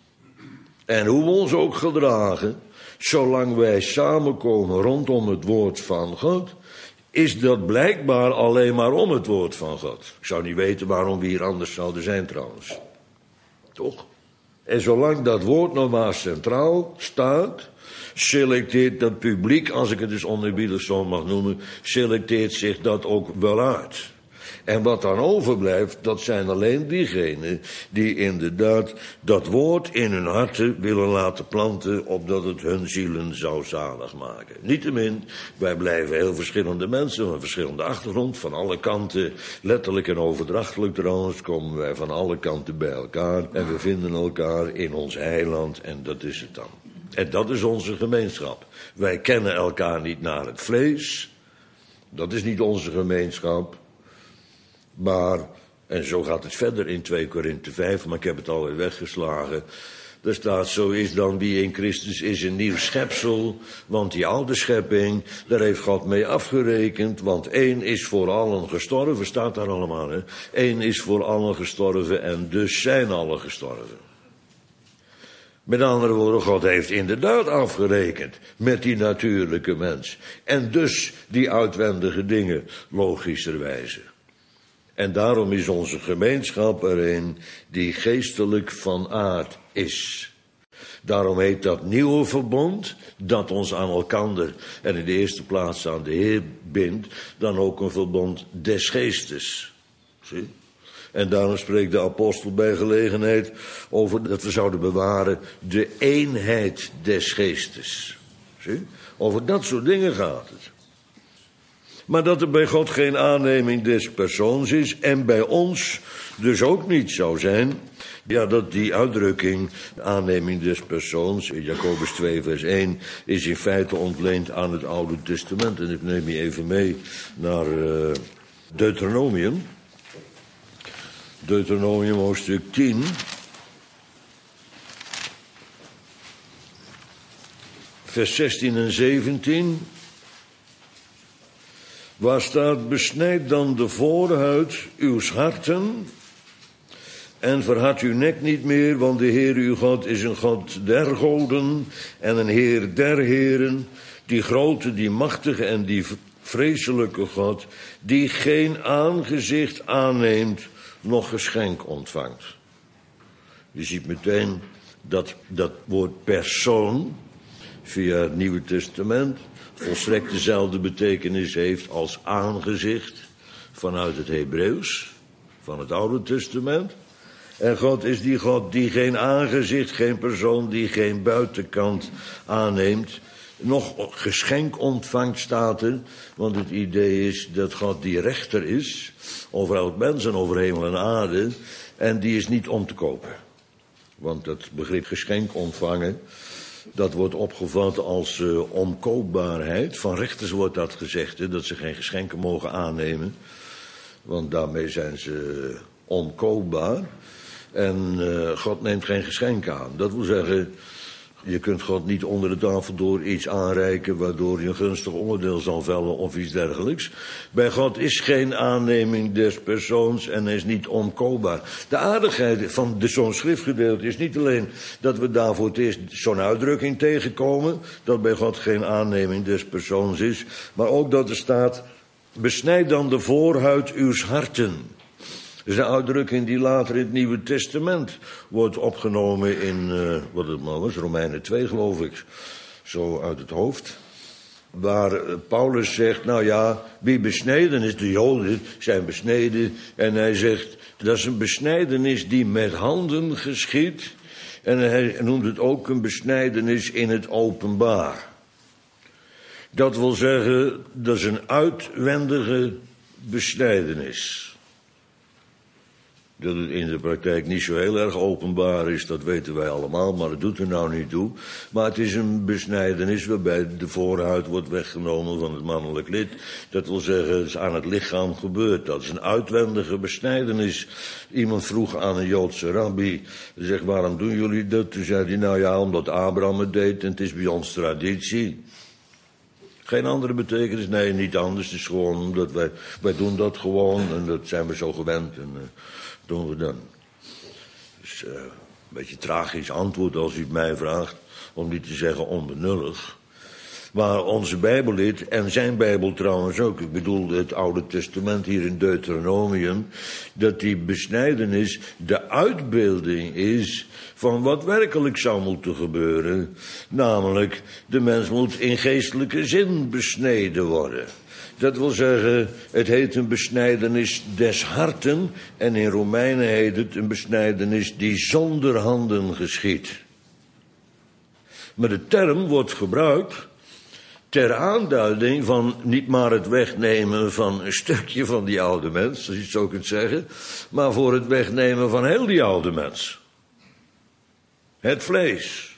Speaker 1: en hoe we ons ook gedragen, zolang wij samenkomen rondom het woord van God, is dat blijkbaar alleen maar om het woord van God. Ik zou niet weten waarom we hier anders zouden zijn trouwens. Toch? En zolang dat woord nog maar centraal staat, selecteert dat publiek, als ik het dus oneerbiedig zo mag noemen, selecteert zich dat ook wel uit. En wat dan overblijft, dat zijn alleen diegenen die inderdaad dat woord in hun harten willen laten planten, opdat het hun zielen zou zalig maken. Niettemin, wij blijven heel verschillende mensen, van verschillende achtergrond, van alle kanten, letterlijk en overdrachtelijk trouwens, komen wij van alle kanten bij elkaar en we vinden elkaar in ons heiland en dat is het dan. En dat is onze gemeenschap. Wij kennen elkaar niet naar het vlees, dat is niet onze gemeenschap. Maar, en zo gaat het verder in 2 Korinthe 5, maar ik heb het alweer weggeslagen. Er staat, zo is dan wie in Christus is een nieuw schepsel, want die oude schepping, daar heeft God mee afgerekend, want 1 is voor allen gestorven, staat daar allemaal, hè. 1 is voor allen gestorven en dus zijn allen gestorven. Met andere woorden, God heeft inderdaad afgerekend met die natuurlijke mens. En dus die uitwendige dingen, logischerwijze. En daarom is onze gemeenschap er een die geestelijk van aard is. Daarom heet dat nieuwe verbond, dat ons aan elkander en in de eerste plaats aan de Heer bindt, dan ook een verbond des geestes. Zie? En daarom spreekt de apostel bij gelegenheid over dat we zouden bewaren de eenheid des geestes. Zie? Over dat soort dingen gaat het. Maar dat er bij God geen aanneming des persoons is en bij ons dus ook niet zou zijn, ja, dat die uitdrukking, aanneming des persoons, in Jacobus 2 vers 1, is in feite ontleend aan het Oude Testament. En ik neem je even mee naar Deuteronomium. Deuteronomium hoofdstuk 10. Vers 16 en 17. Waar staat, besnijd dan de voorhuid uws harten en verhard uw nek niet meer, want de Heer uw God is een God der goden en een Heer der heren, die grote, die machtige en die vreselijke God, die geen aangezicht aanneemt, noch geschenk ontvangt. Je ziet meteen dat woord persoon via het Nieuwe Testament volstrekt dezelfde betekenis heeft als aangezicht vanuit het Hebreeuws, van het Oude Testament. En God is die God die geen aangezicht, geen persoon, die geen buitenkant aanneemt, nog geschenk ontvangt, staat er. Want het idee is dat God die rechter is over elk mens en over hemel en aarde, en die is niet om te kopen. Want dat begrip geschenk ontvangen, dat wordt opgevat als omkoopbaarheid. Van rechters wordt dat gezegd, hè, dat ze geen geschenken mogen aannemen. Want daarmee zijn ze onkoopbaar. En God neemt geen geschenk aan. Dat wil zeggen, je kunt God niet onder de tafel door iets aanreiken waardoor je een gunstig onderdeel zal vellen of iets dergelijks. Bij God is geen aanneming des persoons en is niet onkoopbaar. De aardigheid van zo'n schriftgedeelte is niet alleen dat we daarvoor het eerst zo'n uitdrukking tegenkomen, dat bij God geen aanneming des persoons is, maar ook dat er staat, besnijd dan de voorhuid uws harten. Dat is een uitdrukking die later in het Nieuwe Testament wordt opgenomen in, wat het maar was, Romeinen 2 geloof ik, zo uit het hoofd. Waar Paulus zegt, nou ja, wie besneden is, de Joden zijn besneden. En hij zegt, dat is een besnijdenis die met handen geschiet. En hij noemt het ook een besnijdenis in het openbaar. Dat wil zeggen, dat is een uitwendige besnijdenis. Dat het in de praktijk niet zo heel erg openbaar is, dat weten wij allemaal, maar dat doet er nou niet toe. Maar het is een besnijdenis waarbij de voorhuid wordt weggenomen van het mannelijk lid. Dat wil zeggen, het is aan het lichaam gebeurd. Dat is een uitwendige besnijdenis. Iemand vroeg aan een Joodse rabbi, zegt, waarom doen jullie dat? Toen zei hij, nou ja, omdat Abraham het deed en het is bij ons traditie. Geen andere betekenis, nee, niet anders. Het is gewoon omdat wij doen dat gewoon en dat zijn we zo gewend en doen we dan. Dus een beetje tragisch antwoord als u het mij vraagt, om niet te zeggen onbenullig. waar onze Bijbel is, en zijn Bijbel trouwens ook, ik bedoel het Oude Testament hier in Deuteronomium, dat die besnijdenis de uitbeelding is van wat werkelijk zou moeten gebeuren. Namelijk, de mens moet in geestelijke zin besneden worden. Dat wil zeggen, het heet een besnijdenis des harten, en in Romeinen heet het een besnijdenis die zonder handen geschiedt. Maar de term wordt gebruikt ter aanduiding van niet maar het wegnemen van een stukje van die oude mens, als je het zo kunt zeggen, maar voor het wegnemen van heel die oude mens. Het vlees.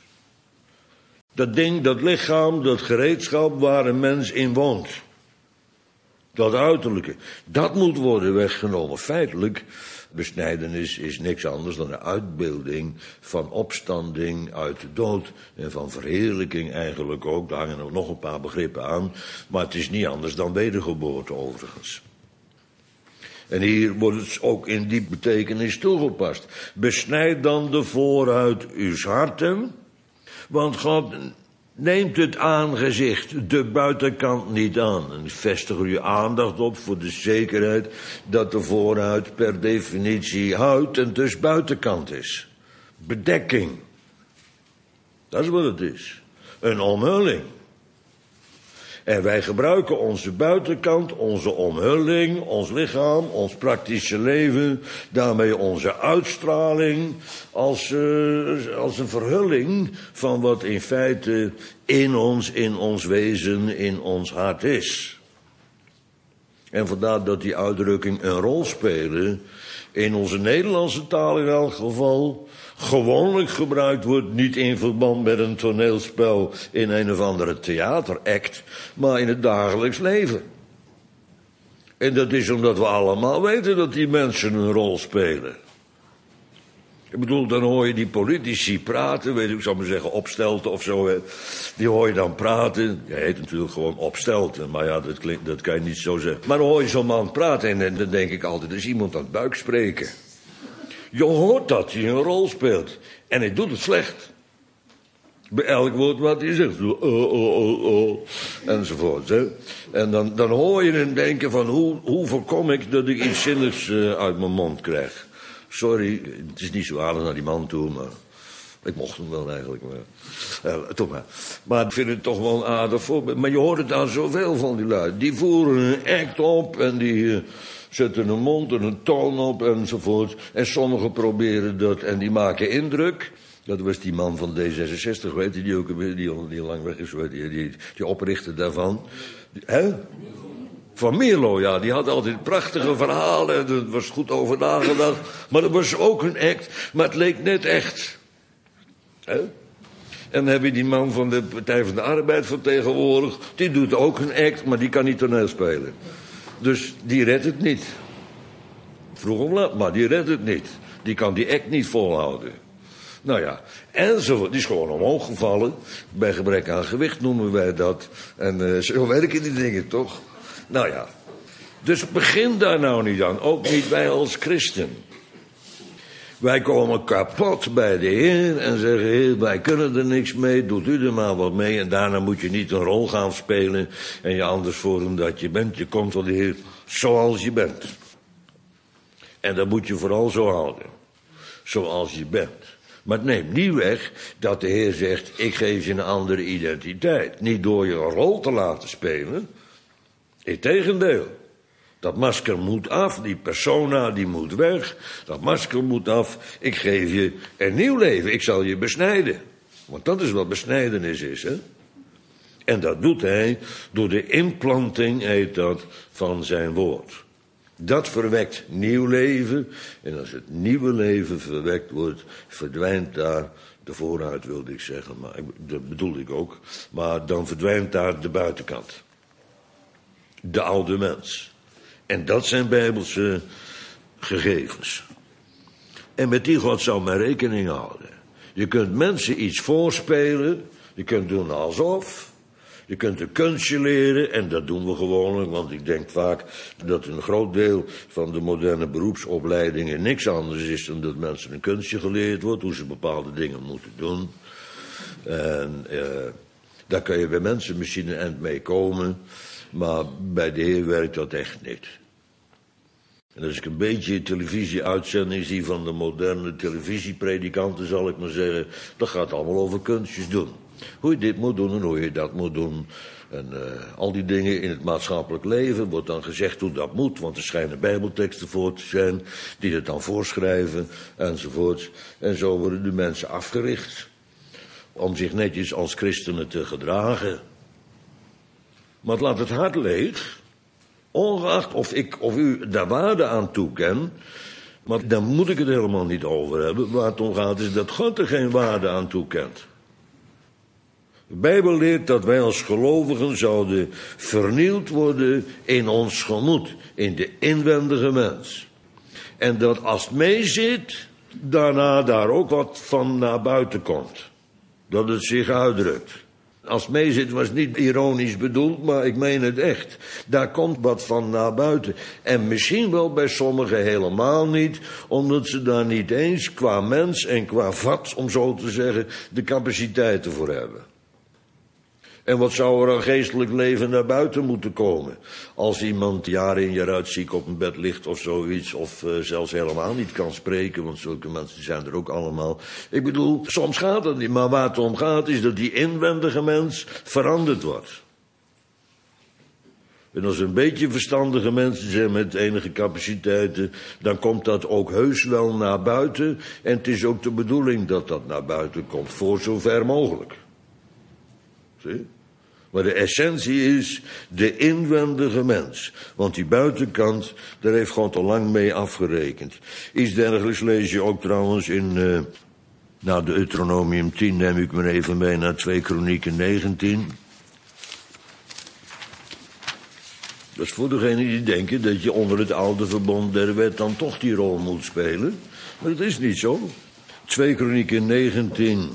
Speaker 1: Dat ding, dat lichaam, dat gereedschap waar een mens in woont. Dat uiterlijke. Dat moet worden weggenomen. Feitelijk, besnijdenis is niks anders dan een uitbeelding van opstanding uit de dood. En van verheerlijking eigenlijk ook. Daar hangen er nog een paar begrippen aan. Maar het is niet anders dan wedergeboorte overigens. En hier wordt het ook in die betekenis toegepast. Besnijd dan de vooruit uw harten. Want God neemt het aangezicht, de buitenkant niet aan. En vestig er je aandacht op voor de zekerheid dat de vooruit per definitie huid en dus buitenkant is. Bedekking. Dat is wat het is. Een omhulling. En wij gebruiken onze buitenkant, onze omhulling, ons lichaam, ons praktische leven, daarmee onze uitstraling, als een verhulling van wat in feite in ons wezen, in ons hart is. En vandaar dat die uitdrukking een rol spelen in onze Nederlandse taal in elk geval gewoonlijk gebruikt wordt, niet in verband met een toneelspel in een of andere theateract, maar in het dagelijks leven. En dat is omdat we allemaal weten dat die mensen een rol spelen. Ik bedoel, dan hoor je die politici praten, weet ik, zou maar zeggen, Opstelten of zo. Hè. Die hoor je dan praten. Je heet natuurlijk gewoon Opstelten, maar ja, dat kan je niet zo zeggen. Maar dan hoor je zo'n man praten en dan denk ik altijd, er is iemand aan het buikspreken. Je hoort dat hij een rol speelt. En hij doet het slecht. Bij elk woord wat hij zegt. Enzovoort. Hè. En dan hoor je hem denken van, hoe voorkom ik dat ik iets zinnigs uit mijn mond krijg. Sorry, het is niet zo aardig naar die man toe, maar ik mocht hem wel eigenlijk. Toch maar. Maar ik vind het toch wel een aardig voorbeeld. Maar je hoort het aan zoveel van die lui. Die voeren een act op en die zetten een mond en een toon op enzovoort. En sommigen proberen dat en die maken indruk. Dat was die man van D66, weet je, die ook die lang weg is, die oprichter daarvan. Hè? Van Mierlo, ja, die had altijd prachtige verhalen en er was goed over nagedacht. Maar dat was ook een act, maar het leek net echt. Hè? En dan heb je die man van de Partij van de Arbeid vertegenwoordigd. Die doet ook een act, maar die kan niet toneel spelen. Dus die redt het niet. Vroeg of laat, maar die redt het niet. Die kan die act niet volhouden. Nou ja, enzovoort. Die is gewoon omhoog gevallen. Bij gebrek aan gewicht noemen wij dat. En zo werken die dingen toch? Nou ja. Dus begin daar nou niet aan. Ook niet wij als christen. Wij komen kapot bij de Heer en zeggen, Heer, wij kunnen er niks mee, doet u er maar wat mee. En daarna moet je niet een rol gaan spelen en je anders voor hem dat je bent. Je komt tot de Heer zoals je bent. En dat moet je vooral zo houden. Zoals je bent. Maar het neemt niet weg dat de Heer zegt, ik geef je een andere identiteit. Niet door je een rol te laten spelen. Integendeel. Dat masker moet af, die persona die moet weg. Dat masker moet af. Ik geef je een nieuw leven. Ik zal je besnijden. Want dat is wat besnijdenis is, hè. En dat doet hij door de implanting, heet dat, van zijn woord. Dat verwekt nieuw leven. En als het nieuwe leven verwekt wordt, verdwijnt daar de vooruit, wilde ik zeggen. Maar dat bedoelde ik ook. Maar dan verdwijnt daar de buitenkant. De oude mens. En dat zijn bijbelse gegevens. En met die God zou men rekening houden. Je kunt mensen iets voorspelen. Je kunt doen alsof. Je kunt een kunstje leren. En dat doen we gewoonlijk. Want ik denk vaak dat een groot deel van de moderne beroepsopleidingen niks anders is dan dat mensen een kunstje geleerd wordt. Hoe ze bepaalde dingen moeten doen. En Daar kan je bij mensen misschien een eind mee komen, maar bij de Heer werkt dat echt niet. En als ik een beetje televisieuitzending zie van de moderne televisiepredikanten, zal ik maar zeggen, dat gaat allemaal over kunstjes doen. Hoe je dit moet doen en hoe je dat moet doen. En al die dingen in het maatschappelijk leven wordt dan gezegd hoe dat moet, want er schijnen bijbelteksten voor te zijn die het dan voorschrijven enzovoort. En zo worden de mensen afgericht om zich netjes als christenen te gedragen. Maar het laat het hart leeg, ongeacht of ik of u daar waarde aan toeken, maar daar moet ik het helemaal niet over hebben. Waar het om gaat is dat God er geen waarde aan toekent. De Bijbel leert dat wij als gelovigen zouden vernield worden in ons gemoed, in de inwendige mens. En dat als het meezit, daarna daar ook wat van naar buiten komt. Dat het zich uitdrukt. Als het meezit was niet ironisch bedoeld, maar ik meen het echt. Daar komt wat van naar buiten. En misschien wel bij sommigen helemaal niet, omdat ze daar niet eens qua mens en qua vat, om zo te zeggen, de capaciteiten voor hebben. En wat zou er aan geestelijk leven naar buiten moeten komen? Als iemand jaar in jaar uit ziek op een bed ligt of zoiets, of zelfs helemaal niet kan spreken, want zulke mensen zijn er ook allemaal. Ik bedoel, soms gaat dat niet, maar waar het om gaat is dat die inwendige mens veranderd wordt. En als een beetje verstandige mensen zijn met enige capaciteiten, dan komt dat ook heus wel naar buiten. En het is ook de bedoeling dat dat naar buiten komt, voor zover mogelijk. Zie? Maar de essentie is de inwendige mens. Want die buitenkant, daar heeft God al lang mee afgerekend. Iets dergelijks lees je ook trouwens in de Deuteronomium 10, neem ik maar even mee naar 2 Kronieken 19. Dat is voor degenen die denken dat je onder het oude verbond der wet dan toch die rol moet spelen. Maar dat is niet zo. 2 Kronieken 19...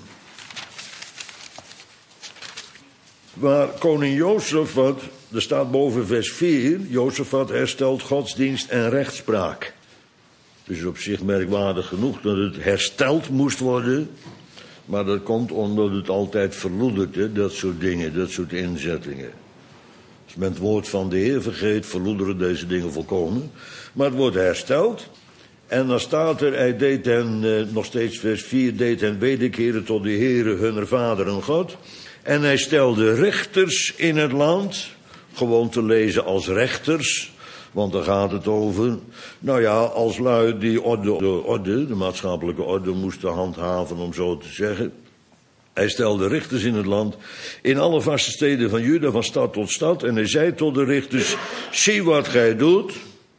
Speaker 1: waar koning Jozefat, er staat boven vers 4, Jozefat herstelt godsdienst en rechtspraak. Dus op zich merkwaardig genoeg dat het hersteld moest worden. Maar dat komt omdat het altijd verloedert, hè, dat soort dingen, dat soort inzettingen. Als men het woord van de Heer vergeet, verloederen deze dingen volkomen. Maar het wordt hersteld. En dan staat er, hij deed hen, nog steeds vers 4, deed hen wederkeren tot de Heere hunner vader en God. En hij stelde rechters in het land, gewoon te lezen als rechters, want daar gaat het over. Nou ja, als lui die de maatschappelijke orde moesten handhaven, om zo te zeggen. Hij stelde rechters in het land, in alle vaste steden van Juda, van stad tot stad. En hij zei tot de rechters, zie wat gij doet,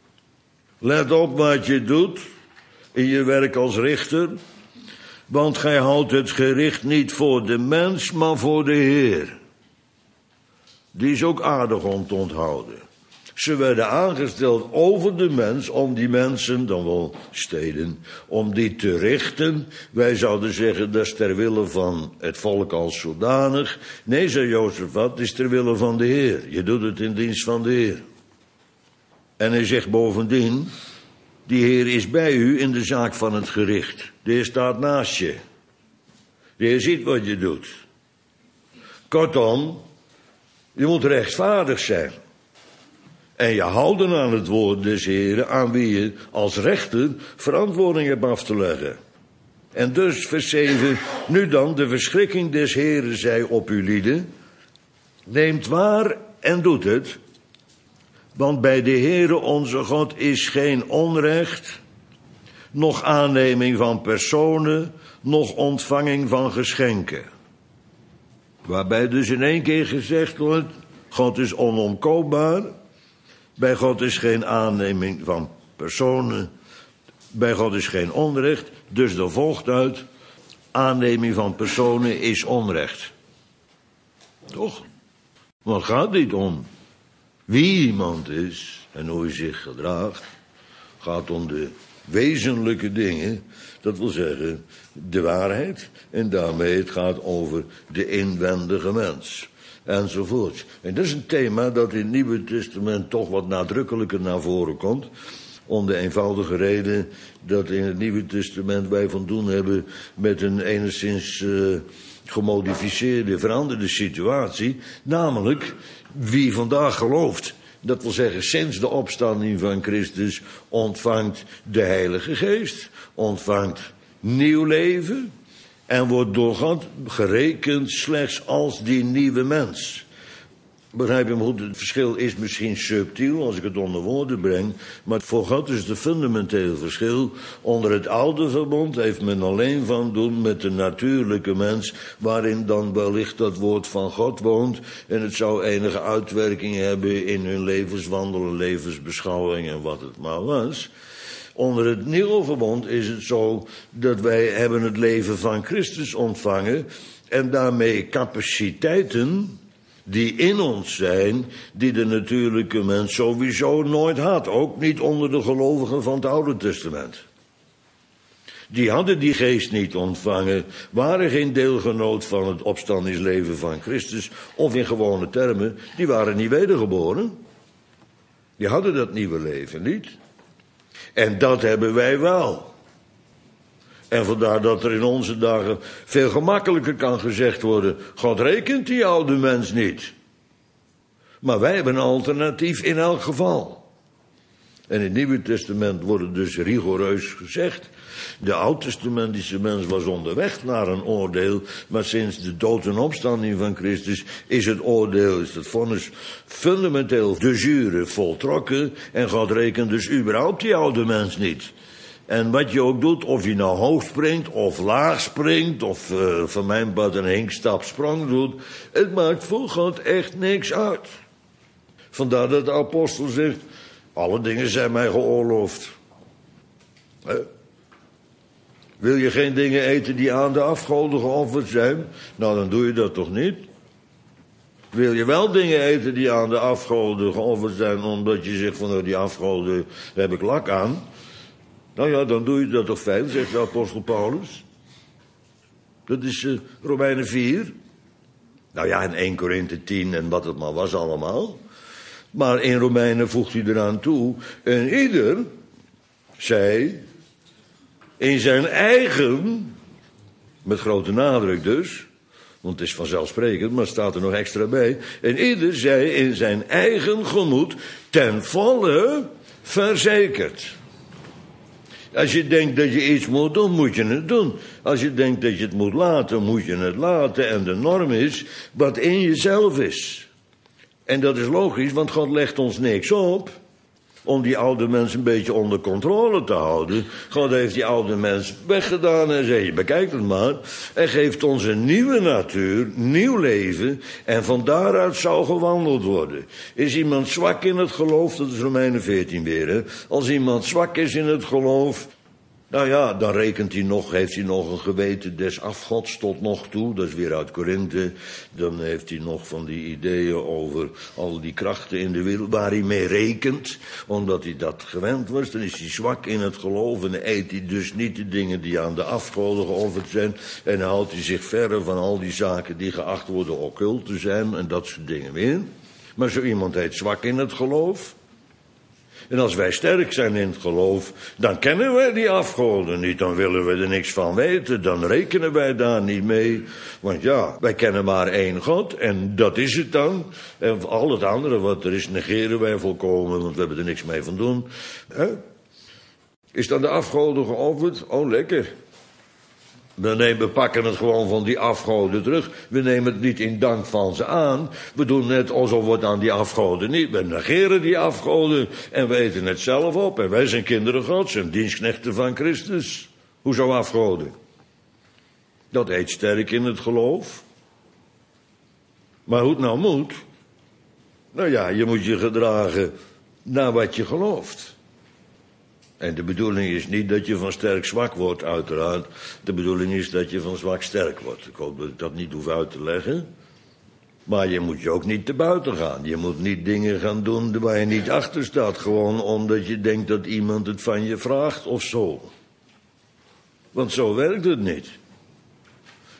Speaker 1: let op wat je doet in je werk als rechter. Want gij houdt het gericht niet voor de mens, maar voor de Heer. Die is ook aardig om te onthouden. Ze werden aangesteld over de mens, om die mensen, dan wel steden, om die te richten. Wij zouden zeggen, dat is ter wille van het volk als zodanig. Nee, zei Jozefat, het is ter wille van de Heer. Je doet het in dienst van de Heer. En hij zegt bovendien, die Heer is bij u in de zaak van het gericht. De Heer staat naast je. De Heer ziet wat je doet. Kortom, je moet rechtvaardig zijn. En je houden aan het woord des Heeren, aan wie je als rechter verantwoording hebt af te leggen. En dus, vers 7, nu dan, de verschrikking des Heeren zij op u lieden. Neemt waar en doet het. Want bij de Heere onze God is geen onrecht, noch aanneming van personen, noch ontvanging van geschenken. Waarbij dus in één keer gezegd wordt, God is onomkoopbaar. Bij God is geen aanneming van personen. Bij God is geen onrecht. Dus er volgt uit, aanneming van personen is onrecht. Toch? Maar het gaat niet om wie iemand is en hoe hij zich gedraagt. Het gaat om de wezenlijke dingen. Dat wil zeggen, de waarheid. En daarmee het gaat over de inwendige mens. Enzovoort. En dat is een thema dat in het Nieuwe Testament toch wat nadrukkelijker naar voren komt. Om de eenvoudige reden dat in het Nieuwe Testament wij van doen hebben met een enigszins gemodificeerde, veranderde situatie. Namelijk, wie vandaag gelooft, dat wil zeggen sinds de opstanding van Christus, ontvangt de Heilige Geest, ontvangt nieuw leven en wordt door God gerekend slechts als die nieuwe mens. Begrijp je me goed, het verschil is misschien subtiel als ik het onder woorden breng, maar voor God is het een fundamenteel verschil. Onder het oude verbond heeft men alleen van doen met de natuurlijke mens, waarin dan wellicht dat woord van God woont en het zou enige uitwerking hebben in hun levenswandelen, levensbeschouwing en wat het maar was. Onder het nieuwe verbond is het zo dat wij hebben het leven van Christus ontvangen en daarmee capaciteiten die in ons zijn, die de natuurlijke mens sowieso nooit had. Ook niet onder de gelovigen van het Oude Testament. Die hadden die geest niet ontvangen, waren geen deelgenoot van het opstandingsleven van Christus, of in gewone termen, die waren niet wedergeboren. Die hadden dat nieuwe leven niet. En dat hebben wij wel. En vandaar dat er in onze dagen veel gemakkelijker kan gezegd worden, God rekent die oude mens niet. Maar wij hebben een alternatief in elk geval. En in het Nieuwe Testament wordt dus rigoureus gezegd, de oud-testamentische mens was onderweg naar een oordeel, maar sinds de dood en opstanding van Christus is het oordeel, is het vonnis fundamenteel de jure voltrokken en God rekent dus überhaupt die oude mens niet. En wat je ook doet, of je nou hoog springt of laag springt, of van mijn part een hinkstapsprong doet, het maakt voor God echt niks uit. Vandaar dat de apostel zegt, alle dingen zijn mij geoorloofd. Wil je geen dingen eten die aan de afgoden geofferd zijn? Nou, dan doe je dat toch niet? Wil je wel dingen eten die aan de afgoden geofferd zijn, omdat je zegt van nou, die afgoden, daar heb ik lak aan? Nou ja, dan doe je dat toch veel, zegt de apostel Paulus. Dat is Romeinen 4. Nou ja, en 1 Korinthe 10 en wat het maar was allemaal. Maar in Romeinen voegt hij eraan toe, en ieder zij in zijn eigen, met grote nadruk dus, want het is vanzelfsprekend, maar het staat er nog extra bij, en ieder zij in zijn eigen gemoed ten volle verzekerd. Als je denkt dat je iets moet doen, moet je het doen. Als je denkt dat je het moet laten, moet je het laten. En de norm is wat in jezelf is. En dat is logisch, want God legt ons niks op om die oude mens een beetje onder controle te houden. God heeft die oude mens weggedaan en zei, bekijk het maar. En geeft ons een nieuwe natuur, nieuw leven. En van daaruit zou gewandeld worden. Is iemand zwak in het geloof, dat is Romeinen 14 weer, hè? Als iemand zwak is in het geloof, nou ja, dan rekent hij nog, heeft hij nog een geweten des afgods tot nog toe. Dat is weer uit Korinthe. Dan heeft hij nog van die ideeën over al die krachten in de wereld waar hij mee rekent. Omdat hij dat gewend was. Dan is hij zwak in het geloof en eet hij dus niet de dingen die aan de afgoden geofferd zijn. En dan houdt hij zich verre van al die zaken die geacht worden occult te zijn en dat soort dingen meer. Maar zo iemand heet zwak in het geloof. En als wij sterk zijn in het geloof, dan kennen wij die afgoden niet. Dan willen we er niks van weten. Dan rekenen wij daar niet mee. Want ja, wij kennen maar één God. En dat is het dan. En al het andere wat er is, negeren wij volkomen. Want we hebben er niks mee van doen. Is dan de afgoden geofferd? Oh, lekker. We pakken het gewoon van die afgoden terug. We nemen het niet in dank van ze aan. We doen net alsof we het aan die afgoden niet. We negeren die afgoden en we eten het zelf op. En wij zijn kinderen Gods en dienstknechten van Christus. Hoezo afgoden? Dat eet sterk in het geloof. Maar hoe het nou moet? Nou ja, je moet je gedragen naar wat je gelooft. En de bedoeling is niet dat je van sterk zwak wordt, uiteraard. De bedoeling is dat je van zwak sterk wordt. Ik hoop dat ik dat niet hoef uit te leggen. Maar je moet je ook niet te buiten gaan. Je moet niet dingen gaan doen waar je niet achter staat. Gewoon omdat je denkt dat iemand het van je vraagt of zo. Want zo werkt het niet.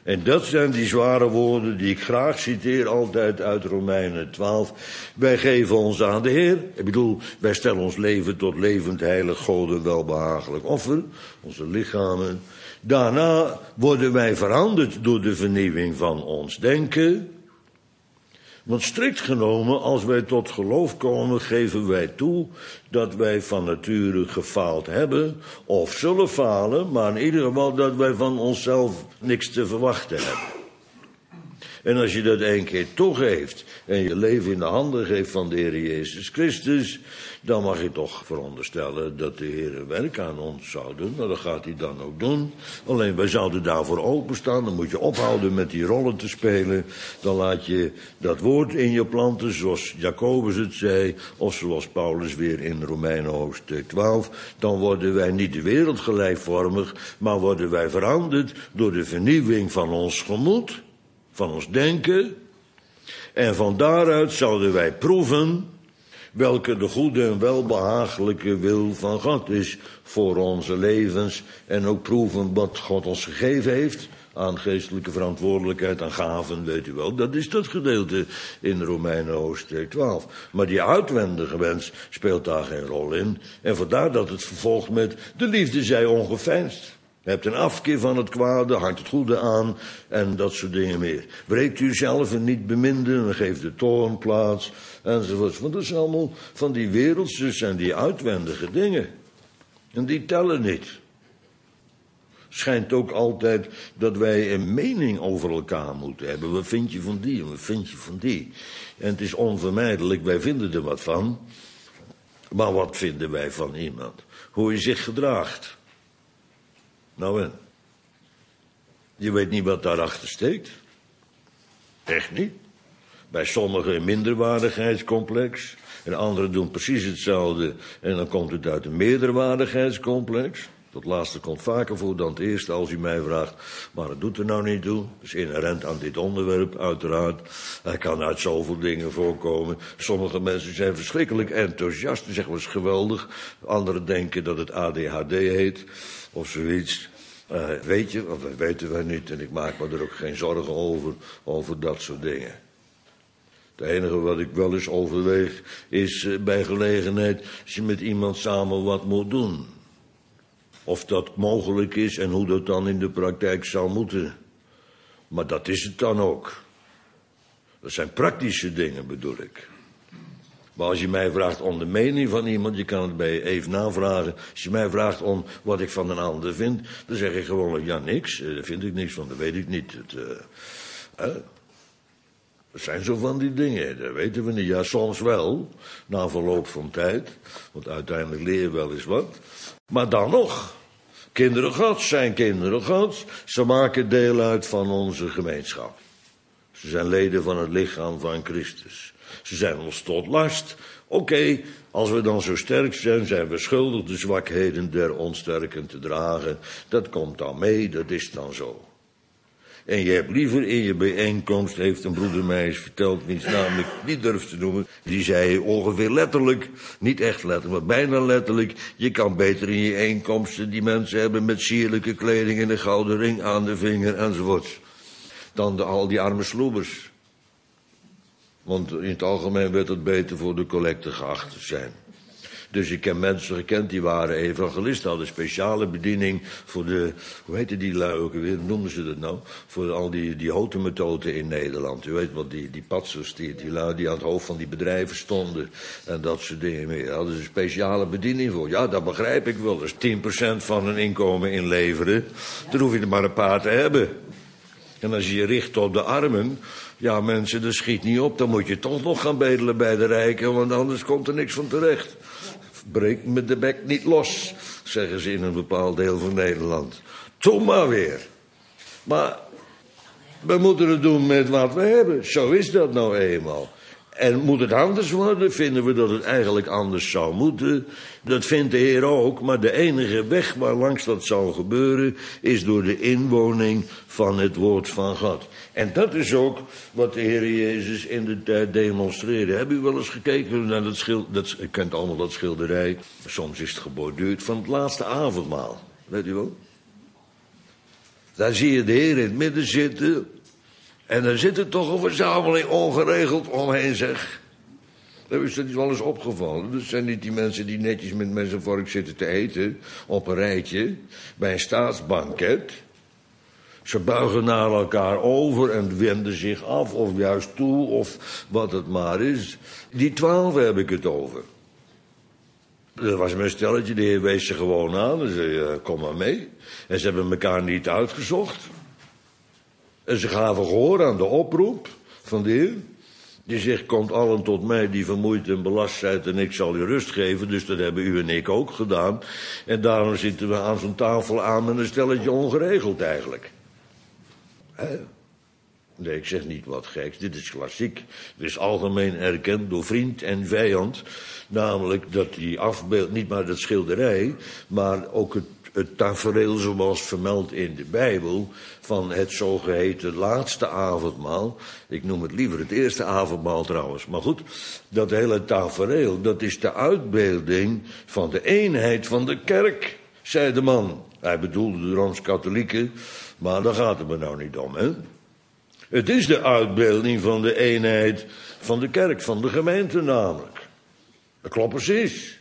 Speaker 1: En dat zijn die zware woorden die ik graag citeer, altijd uit Romeinen 12. Wij geven ons aan de Heer. Ik bedoel, wij stellen ons leven tot levend, heilig, Gode welbehagelijk offer. Onze lichamen. Daarna worden wij veranderd door de vernieuwing van ons denken. Want strikt genomen, als wij tot geloof komen, geven wij toe dat wij van nature gefaald hebben of zullen falen, maar in ieder geval dat wij van onszelf niks te verwachten hebben. En als je dat 1 keer toegeeft en je leven in de handen geeft van de Heer Jezus Christus, dan mag je toch veronderstellen dat de Heer een werk aan ons zou doen. Nou, dat gaat hij dan ook doen. Alleen wij zouden daarvoor openstaan. Dan moet je ophouden met die rollen te spelen. Dan laat je dat woord in je planten, zoals Jacobus het zei, of zoals Paulus weer in Romeinen hoofdstuk 12. Dan worden wij niet de wereld gelijkvormig, maar worden wij veranderd door de vernieuwing van ons gemoed, van ons denken. En van daaruit zouden wij proeven welke de goede en welbehagelijke wil van God is voor onze levens. En ook proeven wat God ons gegeven heeft aan geestelijke verantwoordelijkheid, aan gaven, weet u wel. Dat is dat gedeelte in Romeinen hoofdstuk 12. Maar die uitwendige wens speelt daar geen rol in. En vandaar dat het vervolgt met de liefde zij ongeveinsd. Je hebt een afkeer van het kwade, hangt het goede aan en dat soort dingen meer. Breekt u zelf en niet beminden en geeft de toorn plaats enzovoort. Want dat zijn allemaal van die wereldse en die uitwendige dingen. En die tellen niet. Schijnt ook altijd dat wij een mening over elkaar moeten hebben. Wat vind je van die en wat vind je van die? En het is onvermijdelijk, wij vinden er wat van. Maar wat vinden wij van iemand? Hoe hij zich gedraagt. Nou en? Je weet niet wat daarachter steekt. Echt niet. Bij sommigen een minderwaardigheidscomplex. En anderen doen precies hetzelfde. En dan komt het uit een meerderwaardigheidscomplex. Dat laatste komt vaker voor dan het eerste als u mij vraagt. Maar dat doet er nou niet toe. Dat is inherent aan dit onderwerp, uiteraard. Hij kan uit zoveel dingen voorkomen. Sommige mensen zijn verschrikkelijk enthousiast. Die zeggen, dat is geweldig. Anderen denken dat het ADHD heet. Of zoiets. Weet je, want dat weten wij niet. En ik maak me er ook geen zorgen over dat soort dingen. Het enige wat ik wel eens overweeg is bij gelegenheid, als je met iemand samen wat moet doen. Of dat mogelijk is en hoe dat dan in de praktijk zou moeten. Maar dat is het dan ook. Dat zijn praktische dingen, bedoel ik. Maar als je mij vraagt om de mening van iemand, je kan het bij even navragen. Als je mij vraagt om wat ik van een ander vind, dan zeg ik gewoon, ja, niks. Daar vind ik niks van, dat weet ik niet. Dat zijn zo van die dingen, dat weten we niet. Ja, soms wel, na verloop van tijd. Want uiteindelijk leer je wel eens wat. Maar dan nog, kinderen Gods zijn kinderen Gods. Ze maken deel uit van onze gemeenschap. Ze zijn leden van het lichaam van Christus. Ze zijn ons tot last. Oké, als we dan zo sterk zijn, zijn we schuldig de zwakheden der onsterken te dragen. Dat komt dan mee, dat is dan zo. En je hebt liever in je bijeenkomst, heeft een broeder mij eens verteld, wiens naam ik niet durf te noemen. Die zei ongeveer letterlijk, niet echt letterlijk, maar bijna letterlijk. Je kan beter in je bijeenkomsten die mensen hebben met sierlijke kleding en een gouden ring aan de vinger enzovoort. Dan al die arme sloebers. Want in het algemeen werd het beter voor de collecte geacht te zijn. Dus ik heb mensen gekend die waren evangelisten, hadden een speciale bediening voor de, hoe heette die lui ook weer, hoe noemden ze dat nou? Voor al die hotemetoten in Nederland. U weet wel, die patsers, die lui die aan het hoofd van die bedrijven stonden en dat soort dingen meer. Daar hadden ze een speciale bediening voor. Ja, dat begrijp ik wel. Dat is 10% van hun inkomen inleveren. Dan hoef je er maar een paar te hebben. En als je je richt op de armen, ja mensen, dat schiet niet op. Dan moet je toch nog gaan bedelen bij de rijken, want anders komt er niks van terecht. Breek me de bek niet los, zeggen ze in een bepaald deel van Nederland. Toen maar weer. Maar we moeten het doen met wat we hebben. Zo is dat nou eenmaal. En moet het anders worden? Vinden we dat het eigenlijk anders zou moeten? Dat vindt de Heer ook, maar de enige weg waarlangs dat zal gebeuren is door de inwoning van het woord van God. En dat is ook wat de Heer Jezus in de tijd demonstreerde. Hebben u wel eens gekeken naar dat schilderij? U kent allemaal dat schilderij. Soms is het geborduurd van het laatste avondmaal. Weet u wel? Daar zie je de Heer in het midden zitten. En dan zit er toch een verzameling ongeregeld omheen, zeg. Dat is dat wel eens opgevallen. Dat zijn niet die mensen die netjes met mes en vork zitten te eten op een rijtje bij een staatsbanket. Ze buigen naar elkaar over en wenden zich af of juist toe of wat het maar is. Die 12 heb ik het over. Er was een stelletje, de Heer wees ze gewoon aan en zei, kom maar mee. En ze hebben elkaar niet uitgezocht. En ze gaven gehoor aan de oproep van de Heer. Die zegt, komt allen tot mij die vermoeid en belast zijt en ik zal u rust geven. Dus dat hebben u en ik ook gedaan. En daarom zitten we aan zo'n tafel aan met een stelletje ongeregeld eigenlijk. Nee, ik zeg niet wat geks. Dit is klassiek. Het is algemeen erkend door vriend en vijand. Namelijk dat die afbeeld, niet maar dat schilderij, maar ook het tafereel zoals vermeld in de Bijbel van het zogeheten laatste avondmaal. Ik noem het liever het eerste avondmaal trouwens. Maar goed, dat hele tafereel, dat is de uitbeelding van de eenheid van de kerk, zei de man. Hij bedoelde de Rooms-Katholieken, maar daar gaat het me nou niet om, hè. Het is de uitbeelding van de eenheid van de kerk, van de gemeente namelijk. Dat klopt precies.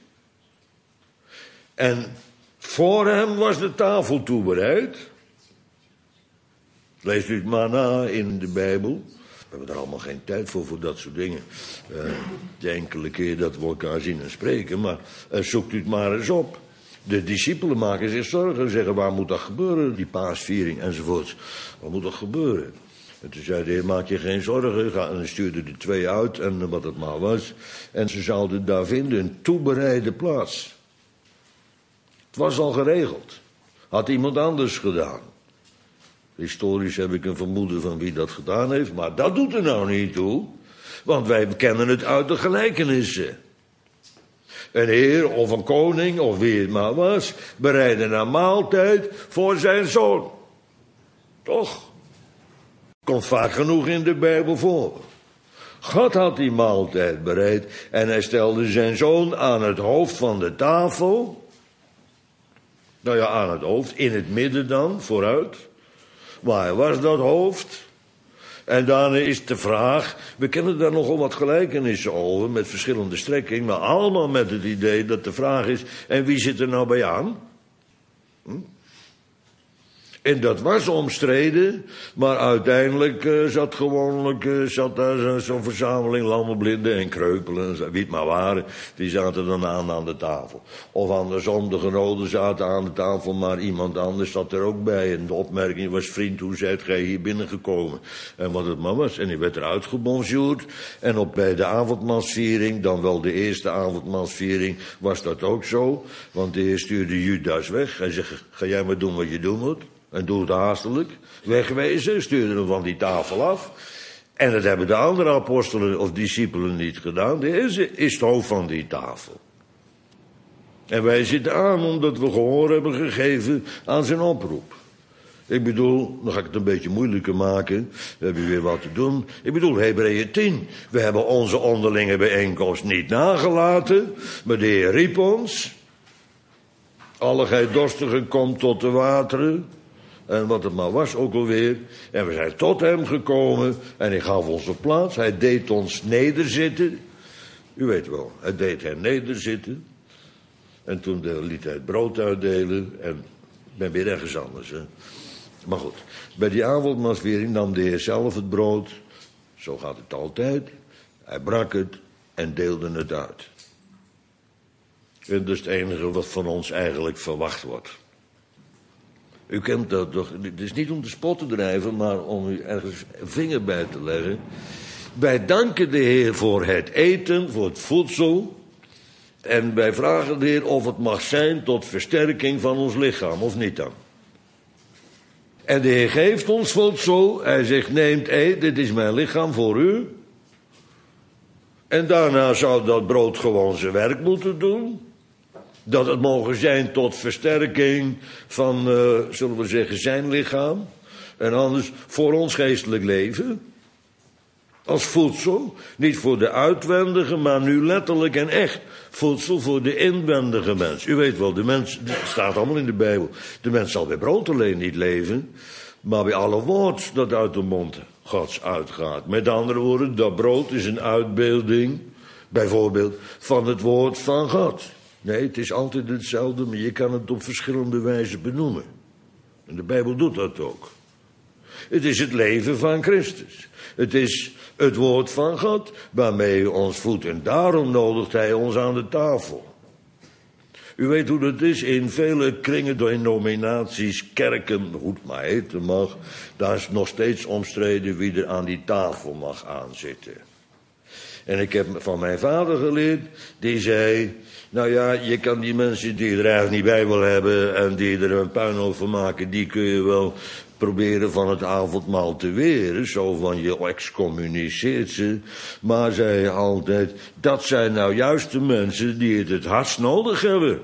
Speaker 1: En voor hem was de tafel toebereid. Leest u het maar na in de Bijbel. We hebben er allemaal geen tijd voor dat soort dingen. De enkele keer dat we elkaar zien en spreken, maar zoekt u het maar eens op. De discipelen maken zich zorgen en zeggen, waar moet dat gebeuren? Die paasviering enzovoorts. Wat moet dat gebeuren? En toen zei de Heer, maak je geen zorgen. En dan stuurde de 2 uit en wat het maar was. En ze zouden daar vinden een toebereide plaats. Het was al geregeld. Had iemand anders gedaan. Historisch heb ik een vermoeden van wie dat gedaan heeft. Maar dat doet er nou niet toe. Want wij kennen het uit de gelijkenissen. Een heer of een koning of wie het maar was, bereidde een maaltijd voor zijn zoon. Toch? Komt vaak genoeg in de Bijbel voor. God had die maaltijd bereid en hij stelde zijn zoon aan het hoofd van de tafel. Nou ja, aan het hoofd, in het midden dan, vooruit. Waar was dat hoofd? En daarna is de vraag, we kennen daar nogal wat gelijkenissen over, met verschillende strekkingen, maar allemaal met het idee dat de vraag is, en wie zit er nou bij aan? En dat was omstreden, maar uiteindelijk zat daar zo'n verzameling lammen, blinden en kreupelen, wie het maar waren, die zaten dan aan de tafel. Of andersom, de genoden zaten aan de tafel, maar iemand anders zat er ook bij. En de opmerking was, vriend, hoe zijt gij hier binnengekomen? En wat het maar was. En die werd eruit gebonjourd. En bij de avondmaalsviering, dan wel de eerste avondmaalsviering, was dat ook zo. Want de Heer stuurde Judas weg. Hij zegt, ga jij maar doen wat je doen moet. En doe het haastelijk. Wegwezen, stuurde hem van die tafel af. En dat hebben de andere apostelen of discipelen niet gedaan. De Heer is het hoofd van die tafel. En wij zitten aan omdat we gehoor hebben gegeven aan zijn oproep. Ik bedoel, dan ga ik het een beetje moeilijker maken. We hebben weer wat te doen. Ik bedoel, Hebreeën 10. We hebben onze onderlinge bijeenkomst niet nagelaten. Maar de Heer riep ons. Alle gij dorstigen, komt tot de wateren. En wat het maar was ook alweer. En we zijn tot hem gekomen. En hij gaf ons een plaats. Hij deed ons nederzitten. U weet wel, hij deed hen nederzitten. En toen liet hij het brood uitdelen. En ik ben weer ergens anders. Hè. Maar goed, bij die avondmaalsviering nam de Heer zelf het brood. Zo gaat het altijd. Hij brak het en deelde het uit. En dat is het enige wat van ons eigenlijk verwacht wordt. U kent dat toch? Het is niet om de spot te drijven, maar om u ergens een vinger bij te leggen. Wij danken de Heer voor het eten, voor het voedsel. En wij vragen de Heer of het mag zijn tot versterking van ons lichaam, of niet dan. En de Heer geeft ons voedsel. Hij zegt, neemt, eet, dit is mijn lichaam voor u. En daarna zou dat brood gewoon zijn werk moeten doen. Dat het mogen zijn tot versterking van, zullen we zeggen, zijn lichaam. En anders voor ons geestelijk leven. Als voedsel. Niet voor de uitwendige, maar nu letterlijk en echt. Voedsel voor de inwendige mens. U weet wel, de mens, het staat allemaal in de Bijbel. De mens zal bij brood alleen niet leven. maar bij alle woord dat uit de mond Gods uitgaat. Met andere woorden, dat brood is een uitbeelding, bijvoorbeeld, van het woord van God. Nee, het is altijd hetzelfde, maar je kan het op verschillende wijzen benoemen. En de Bijbel doet dat ook. Het is het leven van Christus. Het is het woord van God waarmee hij ons voedt. En daarom nodigt hij ons aan de tafel. U weet hoe dat is in vele kringen, denominaties, kerken, hoe het maar heten mag. Daar is nog steeds omstreden wie er aan die tafel mag aanzitten. En ik heb van mijn vader geleerd, die zei, nou ja, je kan die mensen die er eigenlijk niet bij wil hebben en die er een puinhoop van maken, die kun je wel proberen van het avondmaal te weren, zo van je excommuniceert ze. Maar zei hij altijd, dat zijn nou juist de mensen die het hardst nodig hebben.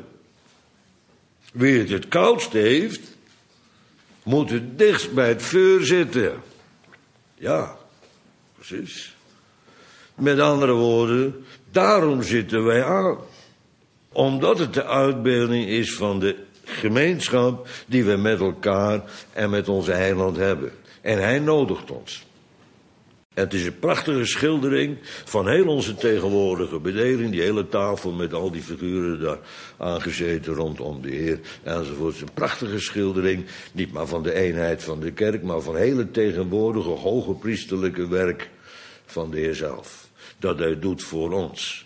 Speaker 1: Wie het koudst heeft, moet het dichtst bij het vuur zitten. Ja, precies. Met andere woorden, daarom zitten wij aan. Omdat het de uitbeelding is van de gemeenschap die we met elkaar en met onze heiland hebben. En hij nodigt ons. Het is een prachtige schildering van heel onze tegenwoordige bedeling. Die hele tafel met al die figuren daar aangezeten rondom de Heer enzovoort. Het is een prachtige schildering, niet maar van de eenheid van de kerk, maar van hele tegenwoordige hoge priesterlijke werk van de Heer zelf. Dat hij doet voor ons.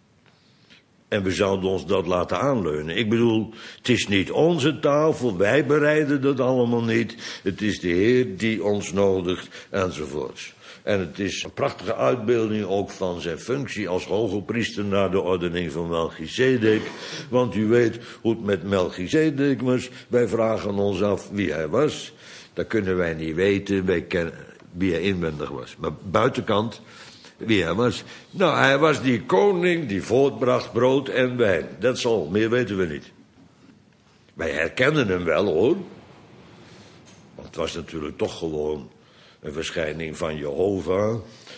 Speaker 1: En we zouden ons dat laten aanleunen. Ik bedoel, het is niet onze tafel, wij bereiden dat allemaal niet. Het is de Heer die ons nodigt, enzovoorts. En het is een prachtige uitbeelding ook van zijn functie als hoge priester naar de ordening van Melchizedek. Want u weet hoe het met Melchizedek was. Wij vragen ons af wie hij was. Dat kunnen wij niet weten, wij kennen wie hij inwendig was. Maar buitenkant, wie hij was. Nou, hij was die koning die voortbracht brood en wijn. Dat is al, meer weten we niet. Wij herkennen hem wel, hoor. Want het was natuurlijk toch gewoon een verschijning van Jehovah.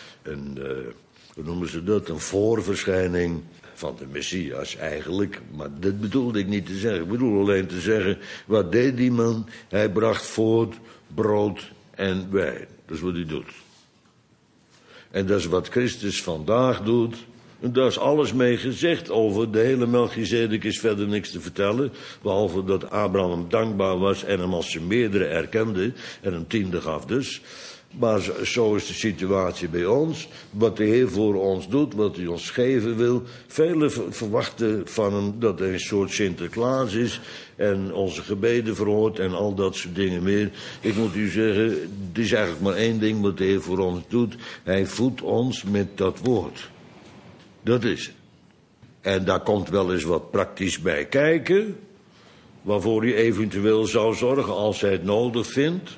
Speaker 1: Hoe noemen ze dat? Een voorverschijning van de Messias eigenlijk. Maar dat bedoelde ik niet te zeggen. Ik bedoel alleen te zeggen, wat deed die man? Hij bracht voort brood en wijn. Dat is wat hij doet. En dat is wat Christus vandaag doet. En daar is alles mee gezegd over. De hele Melchizedek is verder niks te vertellen. Behalve dat Abraham hem dankbaar was en hem als zijn meerdere erkende. En hem tiende gaf dus. Maar zo is de situatie bij ons. Wat de Heer voor ons doet, wat hij ons geven wil. Velen verwachten van hem dat hij een soort Sinterklaas is. En onze gebeden verhoort en al dat soort dingen meer. Ik moet u zeggen, het is eigenlijk maar één ding wat de Heer voor ons doet. Hij voedt ons met dat woord. Dat is het. En daar komt wel eens wat praktisch bij kijken. Waarvoor hij eventueel zou zorgen als hij het nodig vindt.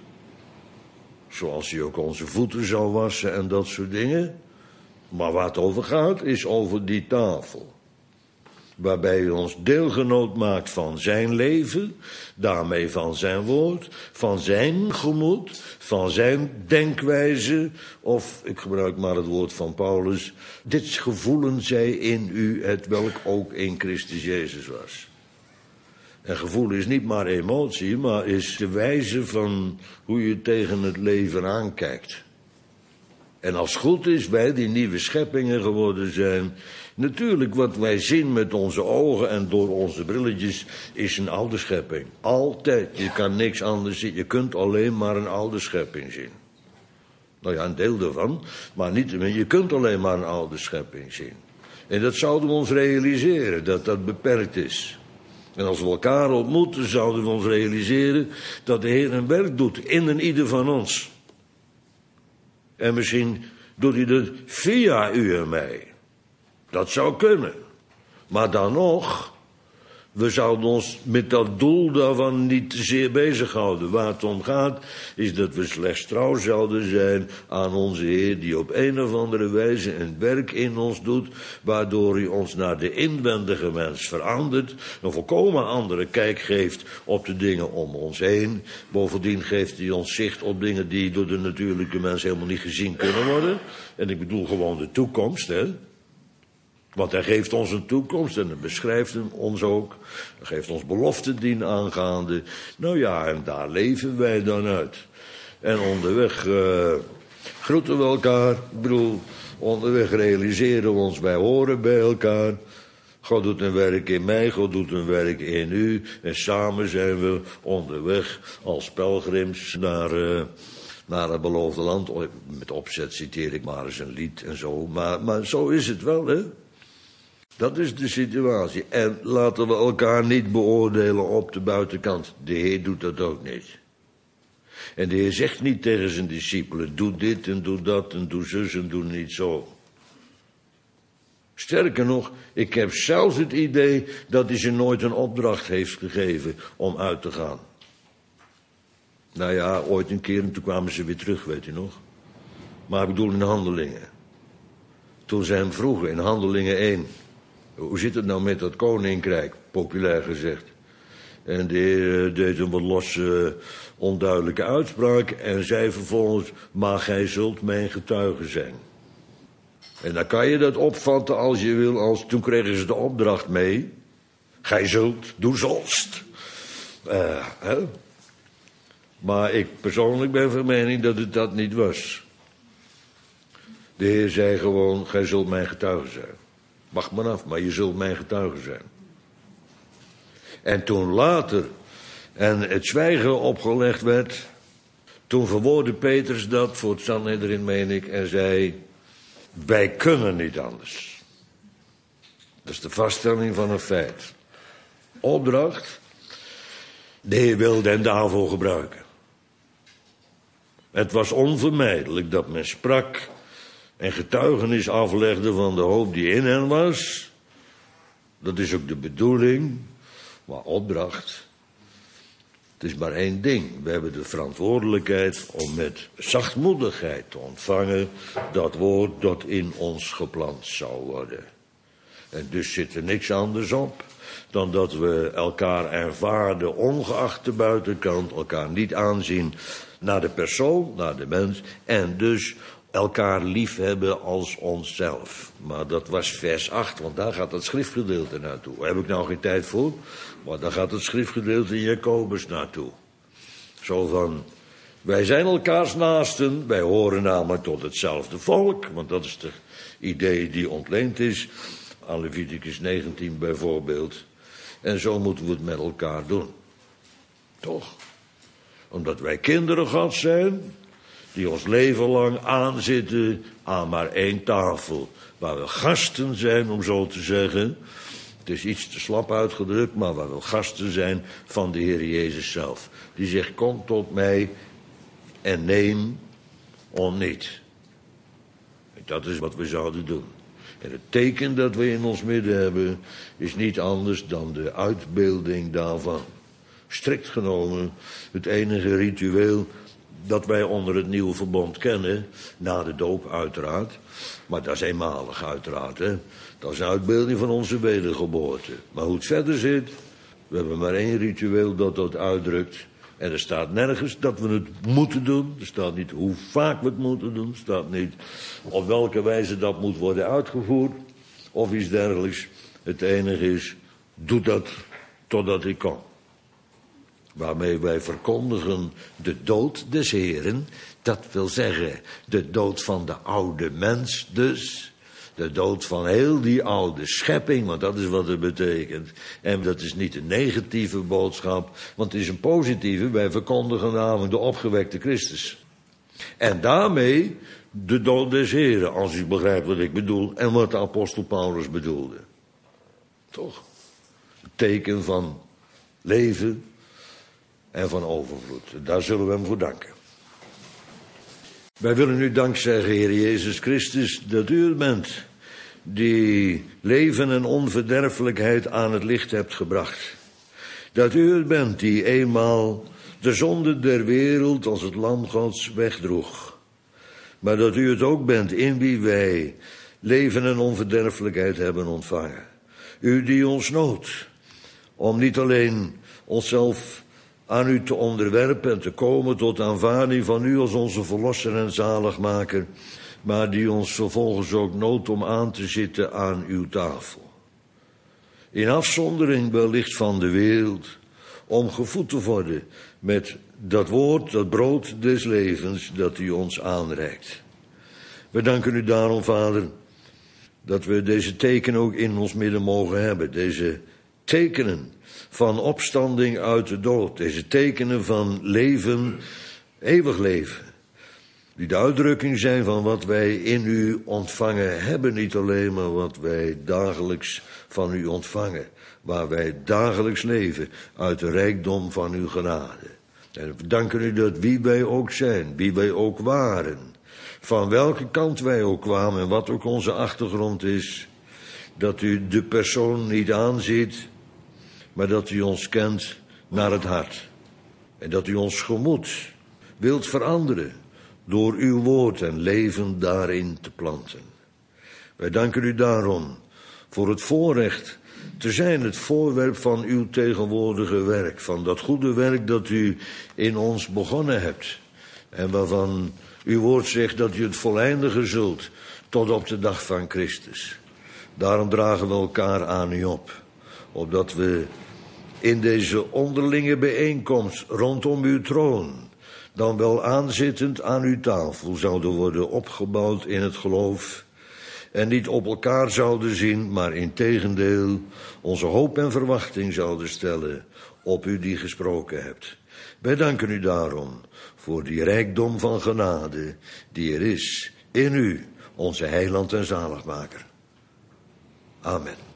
Speaker 1: Zoals hij ook onze voeten zou wassen en dat soort dingen. Maar waar het over gaat, is over die tafel. Waarbij hij ons deelgenoot maakt van zijn leven. Daarmee van zijn woord. Van zijn gemoed. Van zijn denkwijze. Of, ik gebruik maar het woord van Paulus. Dit gevoelen zij in u, het welk ook in Christus Jezus was. En gevoel is niet maar emotie, maar is de wijze van hoe je tegen het leven aankijkt. En als het goed is, wij die nieuwe scheppingen geworden zijn. Natuurlijk, wat wij zien met onze ogen en door onze brilletjes is een oude schepping. Altijd. Je kan niks anders zien. Je kunt alleen maar een oude schepping zien. Nou ja, een deel daarvan. Maar niettemin, je kunt alleen maar een oude schepping zien. En dat zouden we ons realiseren, dat dat beperkt is. En als we elkaar ontmoeten, zouden we ons realiseren dat de Heer een werk doet in en ieder van ons. En misschien doet hij dat via u en mij. Dat zou kunnen. Maar dan nog, we zouden ons met dat doel daarvan niet te zeer bezighouden. Waar het om gaat, is dat we slechts trouw zouden zijn aan onze Heer, die op een of andere wijze een werk in ons doet, waardoor hij ons naar de inwendige mens verandert, een volkomen andere kijk geeft op de dingen om ons heen. Bovendien geeft hij ons zicht op dingen die door de natuurlijke mens helemaal niet gezien kunnen worden. En ik bedoel gewoon de toekomst, hè. Want hij geeft ons een toekomst en hij beschrijft hem ons ook. Hij geeft ons beloften dien aangaande. Nou ja, en daar leven wij dan uit. En onderweg groeten we elkaar. Ik bedoel, onderweg realiseren we ons, wij horen bij elkaar. God doet een werk in mij, God doet een werk in u. En samen zijn we onderweg als pelgrims naar het beloofde land. Met opzet citeer ik maar eens een lied en zo. Maar zo is het wel, hè. Dat is de situatie. En laten we elkaar niet beoordelen op de buitenkant. De Heer doet dat ook niet. En de Heer zegt niet tegen zijn discipelen, doe dit en doe dat en doe zus en doe niet zo. Sterker nog, ik heb zelfs het idee dat hij ze nooit een opdracht heeft gegeven om uit te gaan. Nou ja, ooit een keer en toen kwamen ze weer terug, weet u nog. Maar ik bedoel in Handelingen. Toen ze hem vroegen in Handelingen 1... hoe zit het nou met dat koninkrijk, populair gezegd. En de Heer deed een wat losse, onduidelijke uitspraak en zei vervolgens, maar gij zult mijn getuige zijn. En dan kan je dat opvatten als je wil, als toen kregen ze de opdracht mee. Gij zult, doe zolst. Maar ik persoonlijk ben van mening dat het dat niet was. De Heer zei gewoon, gij zult mijn getuige zijn. Wacht maar af, maar je zult mijn getuige zijn. En toen later en het zwijgen opgelegd werd, toen verwoordde Petrus dat voor het Sanhedrin, meen ik, en zei, wij kunnen niet anders. Dat is de vaststelling van een feit. Opdracht, de Heer wilde hen daarvoor gebruiken. Het was onvermijdelijk dat men sprak en getuigenis aflegde van de hoop die in hen was. Dat is ook de bedoeling, maar opdracht. Het is maar één ding. We hebben de verantwoordelijkheid om met zachtmoedigheid te ontvangen dat woord dat in ons geplant zou worden. En dus zit er niks anders op dan dat we elkaar ervaren, ongeacht de buitenkant, elkaar niet aanzien naar de persoon, naar de mens, en dus elkaar lief hebben als onszelf. Maar dat was vers 8, want daar gaat het schriftgedeelte naartoe. Daar heb ik nou geen tijd voor, maar daar gaat het schriftgedeelte in Jacobus naartoe. Zo van, wij zijn elkaars naasten, wij horen namelijk tot hetzelfde volk, want dat is de idee die ontleend is aan Leviticus 19 bijvoorbeeld. En zo moeten we het met elkaar doen. Toch? Omdat wij kinderen Gods zijn, die ons leven lang aanzitten aan maar één tafel. Waar we gasten zijn, om zo te zeggen. Het is iets te slap uitgedrukt, maar waar we gasten zijn van de Heer Jezus zelf. Die zegt, kom tot mij en neem om niet. Dat is wat we zouden doen. En het teken dat we in ons midden hebben, is niet anders dan de uitbeelding daarvan. Strikt genomen, het enige ritueel dat wij onder het nieuwe verbond kennen, na de doop uiteraard, maar dat is eenmalig uiteraard, hè. Dat is een uitbeelding van onze wedergeboorte. Maar hoe het verder zit, we hebben maar één ritueel dat uitdrukt. En er staat nergens dat we het moeten doen. Er staat niet hoe vaak we het moeten doen. Er staat niet op welke wijze dat moet worden uitgevoerd. Of iets dergelijks. Het enige is, doe dat totdat ik kom. Waarmee wij verkondigen de dood des Heren. Dat wil zeggen, de dood van de oude mens dus. De dood van heel die oude schepping, want dat is wat het betekent. En dat is niet een negatieve boodschap, want het is een positieve. Wij verkondigen namelijk de opgewekte Christus. En daarmee de dood des Heren, als u begrijpt wat ik bedoel. En wat de apostel Paulus bedoelde. Toch? Het teken van leven en van overvloed. Daar zullen we hem voor danken. Wij willen u dank zeggen, Heer Jezus Christus, dat u het bent die leven en onverderfelijkheid aan het licht hebt gebracht. Dat u het bent die eenmaal de zonde der wereld als het lam Gods wegdroeg. Maar dat u het ook bent in wie wij leven en onverderfelijkheid hebben ontvangen. U die ons noodt om niet alleen onszelf aan u te onderwerpen en te komen tot aanvaarding van u als onze verlosser en zaligmaker, maar die ons vervolgens ook noodt om aan te zitten aan uw tafel. In afzondering wellicht van de wereld, om gevoed te worden met dat woord, dat brood des levens, dat u ons aanreikt. We danken u daarom, Vader, dat we deze tekenen ook in ons midden mogen hebben. Deze tekenen van opstanding uit de dood. Deze tekenen van leven, eeuwig leven. Die de uitdrukking zijn van wat wij in u ontvangen hebben. Niet alleen maar wat wij dagelijks van u ontvangen. Waar wij dagelijks leven uit de rijkdom van uw genade. En we danken u dat wie wij ook zijn, wie wij ook waren, van welke kant wij ook kwamen en wat ook onze achtergrond is, dat u de persoon niet aanziet, maar dat u ons kent naar het hart. En dat u ons gemoed wilt veranderen door uw woord en leven daarin te planten. Wij danken u daarom voor het voorrecht te zijn, het voorwerp van uw tegenwoordige werk, van dat goede werk dat u in ons begonnen hebt en waarvan uw woord zegt dat u het voleindigen zult tot op de dag van Christus. Daarom dragen we elkaar aan u op, opdat we in deze onderlinge bijeenkomst rondom uw troon, dan wel aanzittend aan uw tafel, zouden worden opgebouwd in het geloof en niet op elkaar zouden zien, maar integendeel onze hoop en verwachting zouden stellen op u die gesproken hebt. Wij danken u daarom voor die rijkdom van genade die er is in u, onze heiland en zaligmaker. Amen.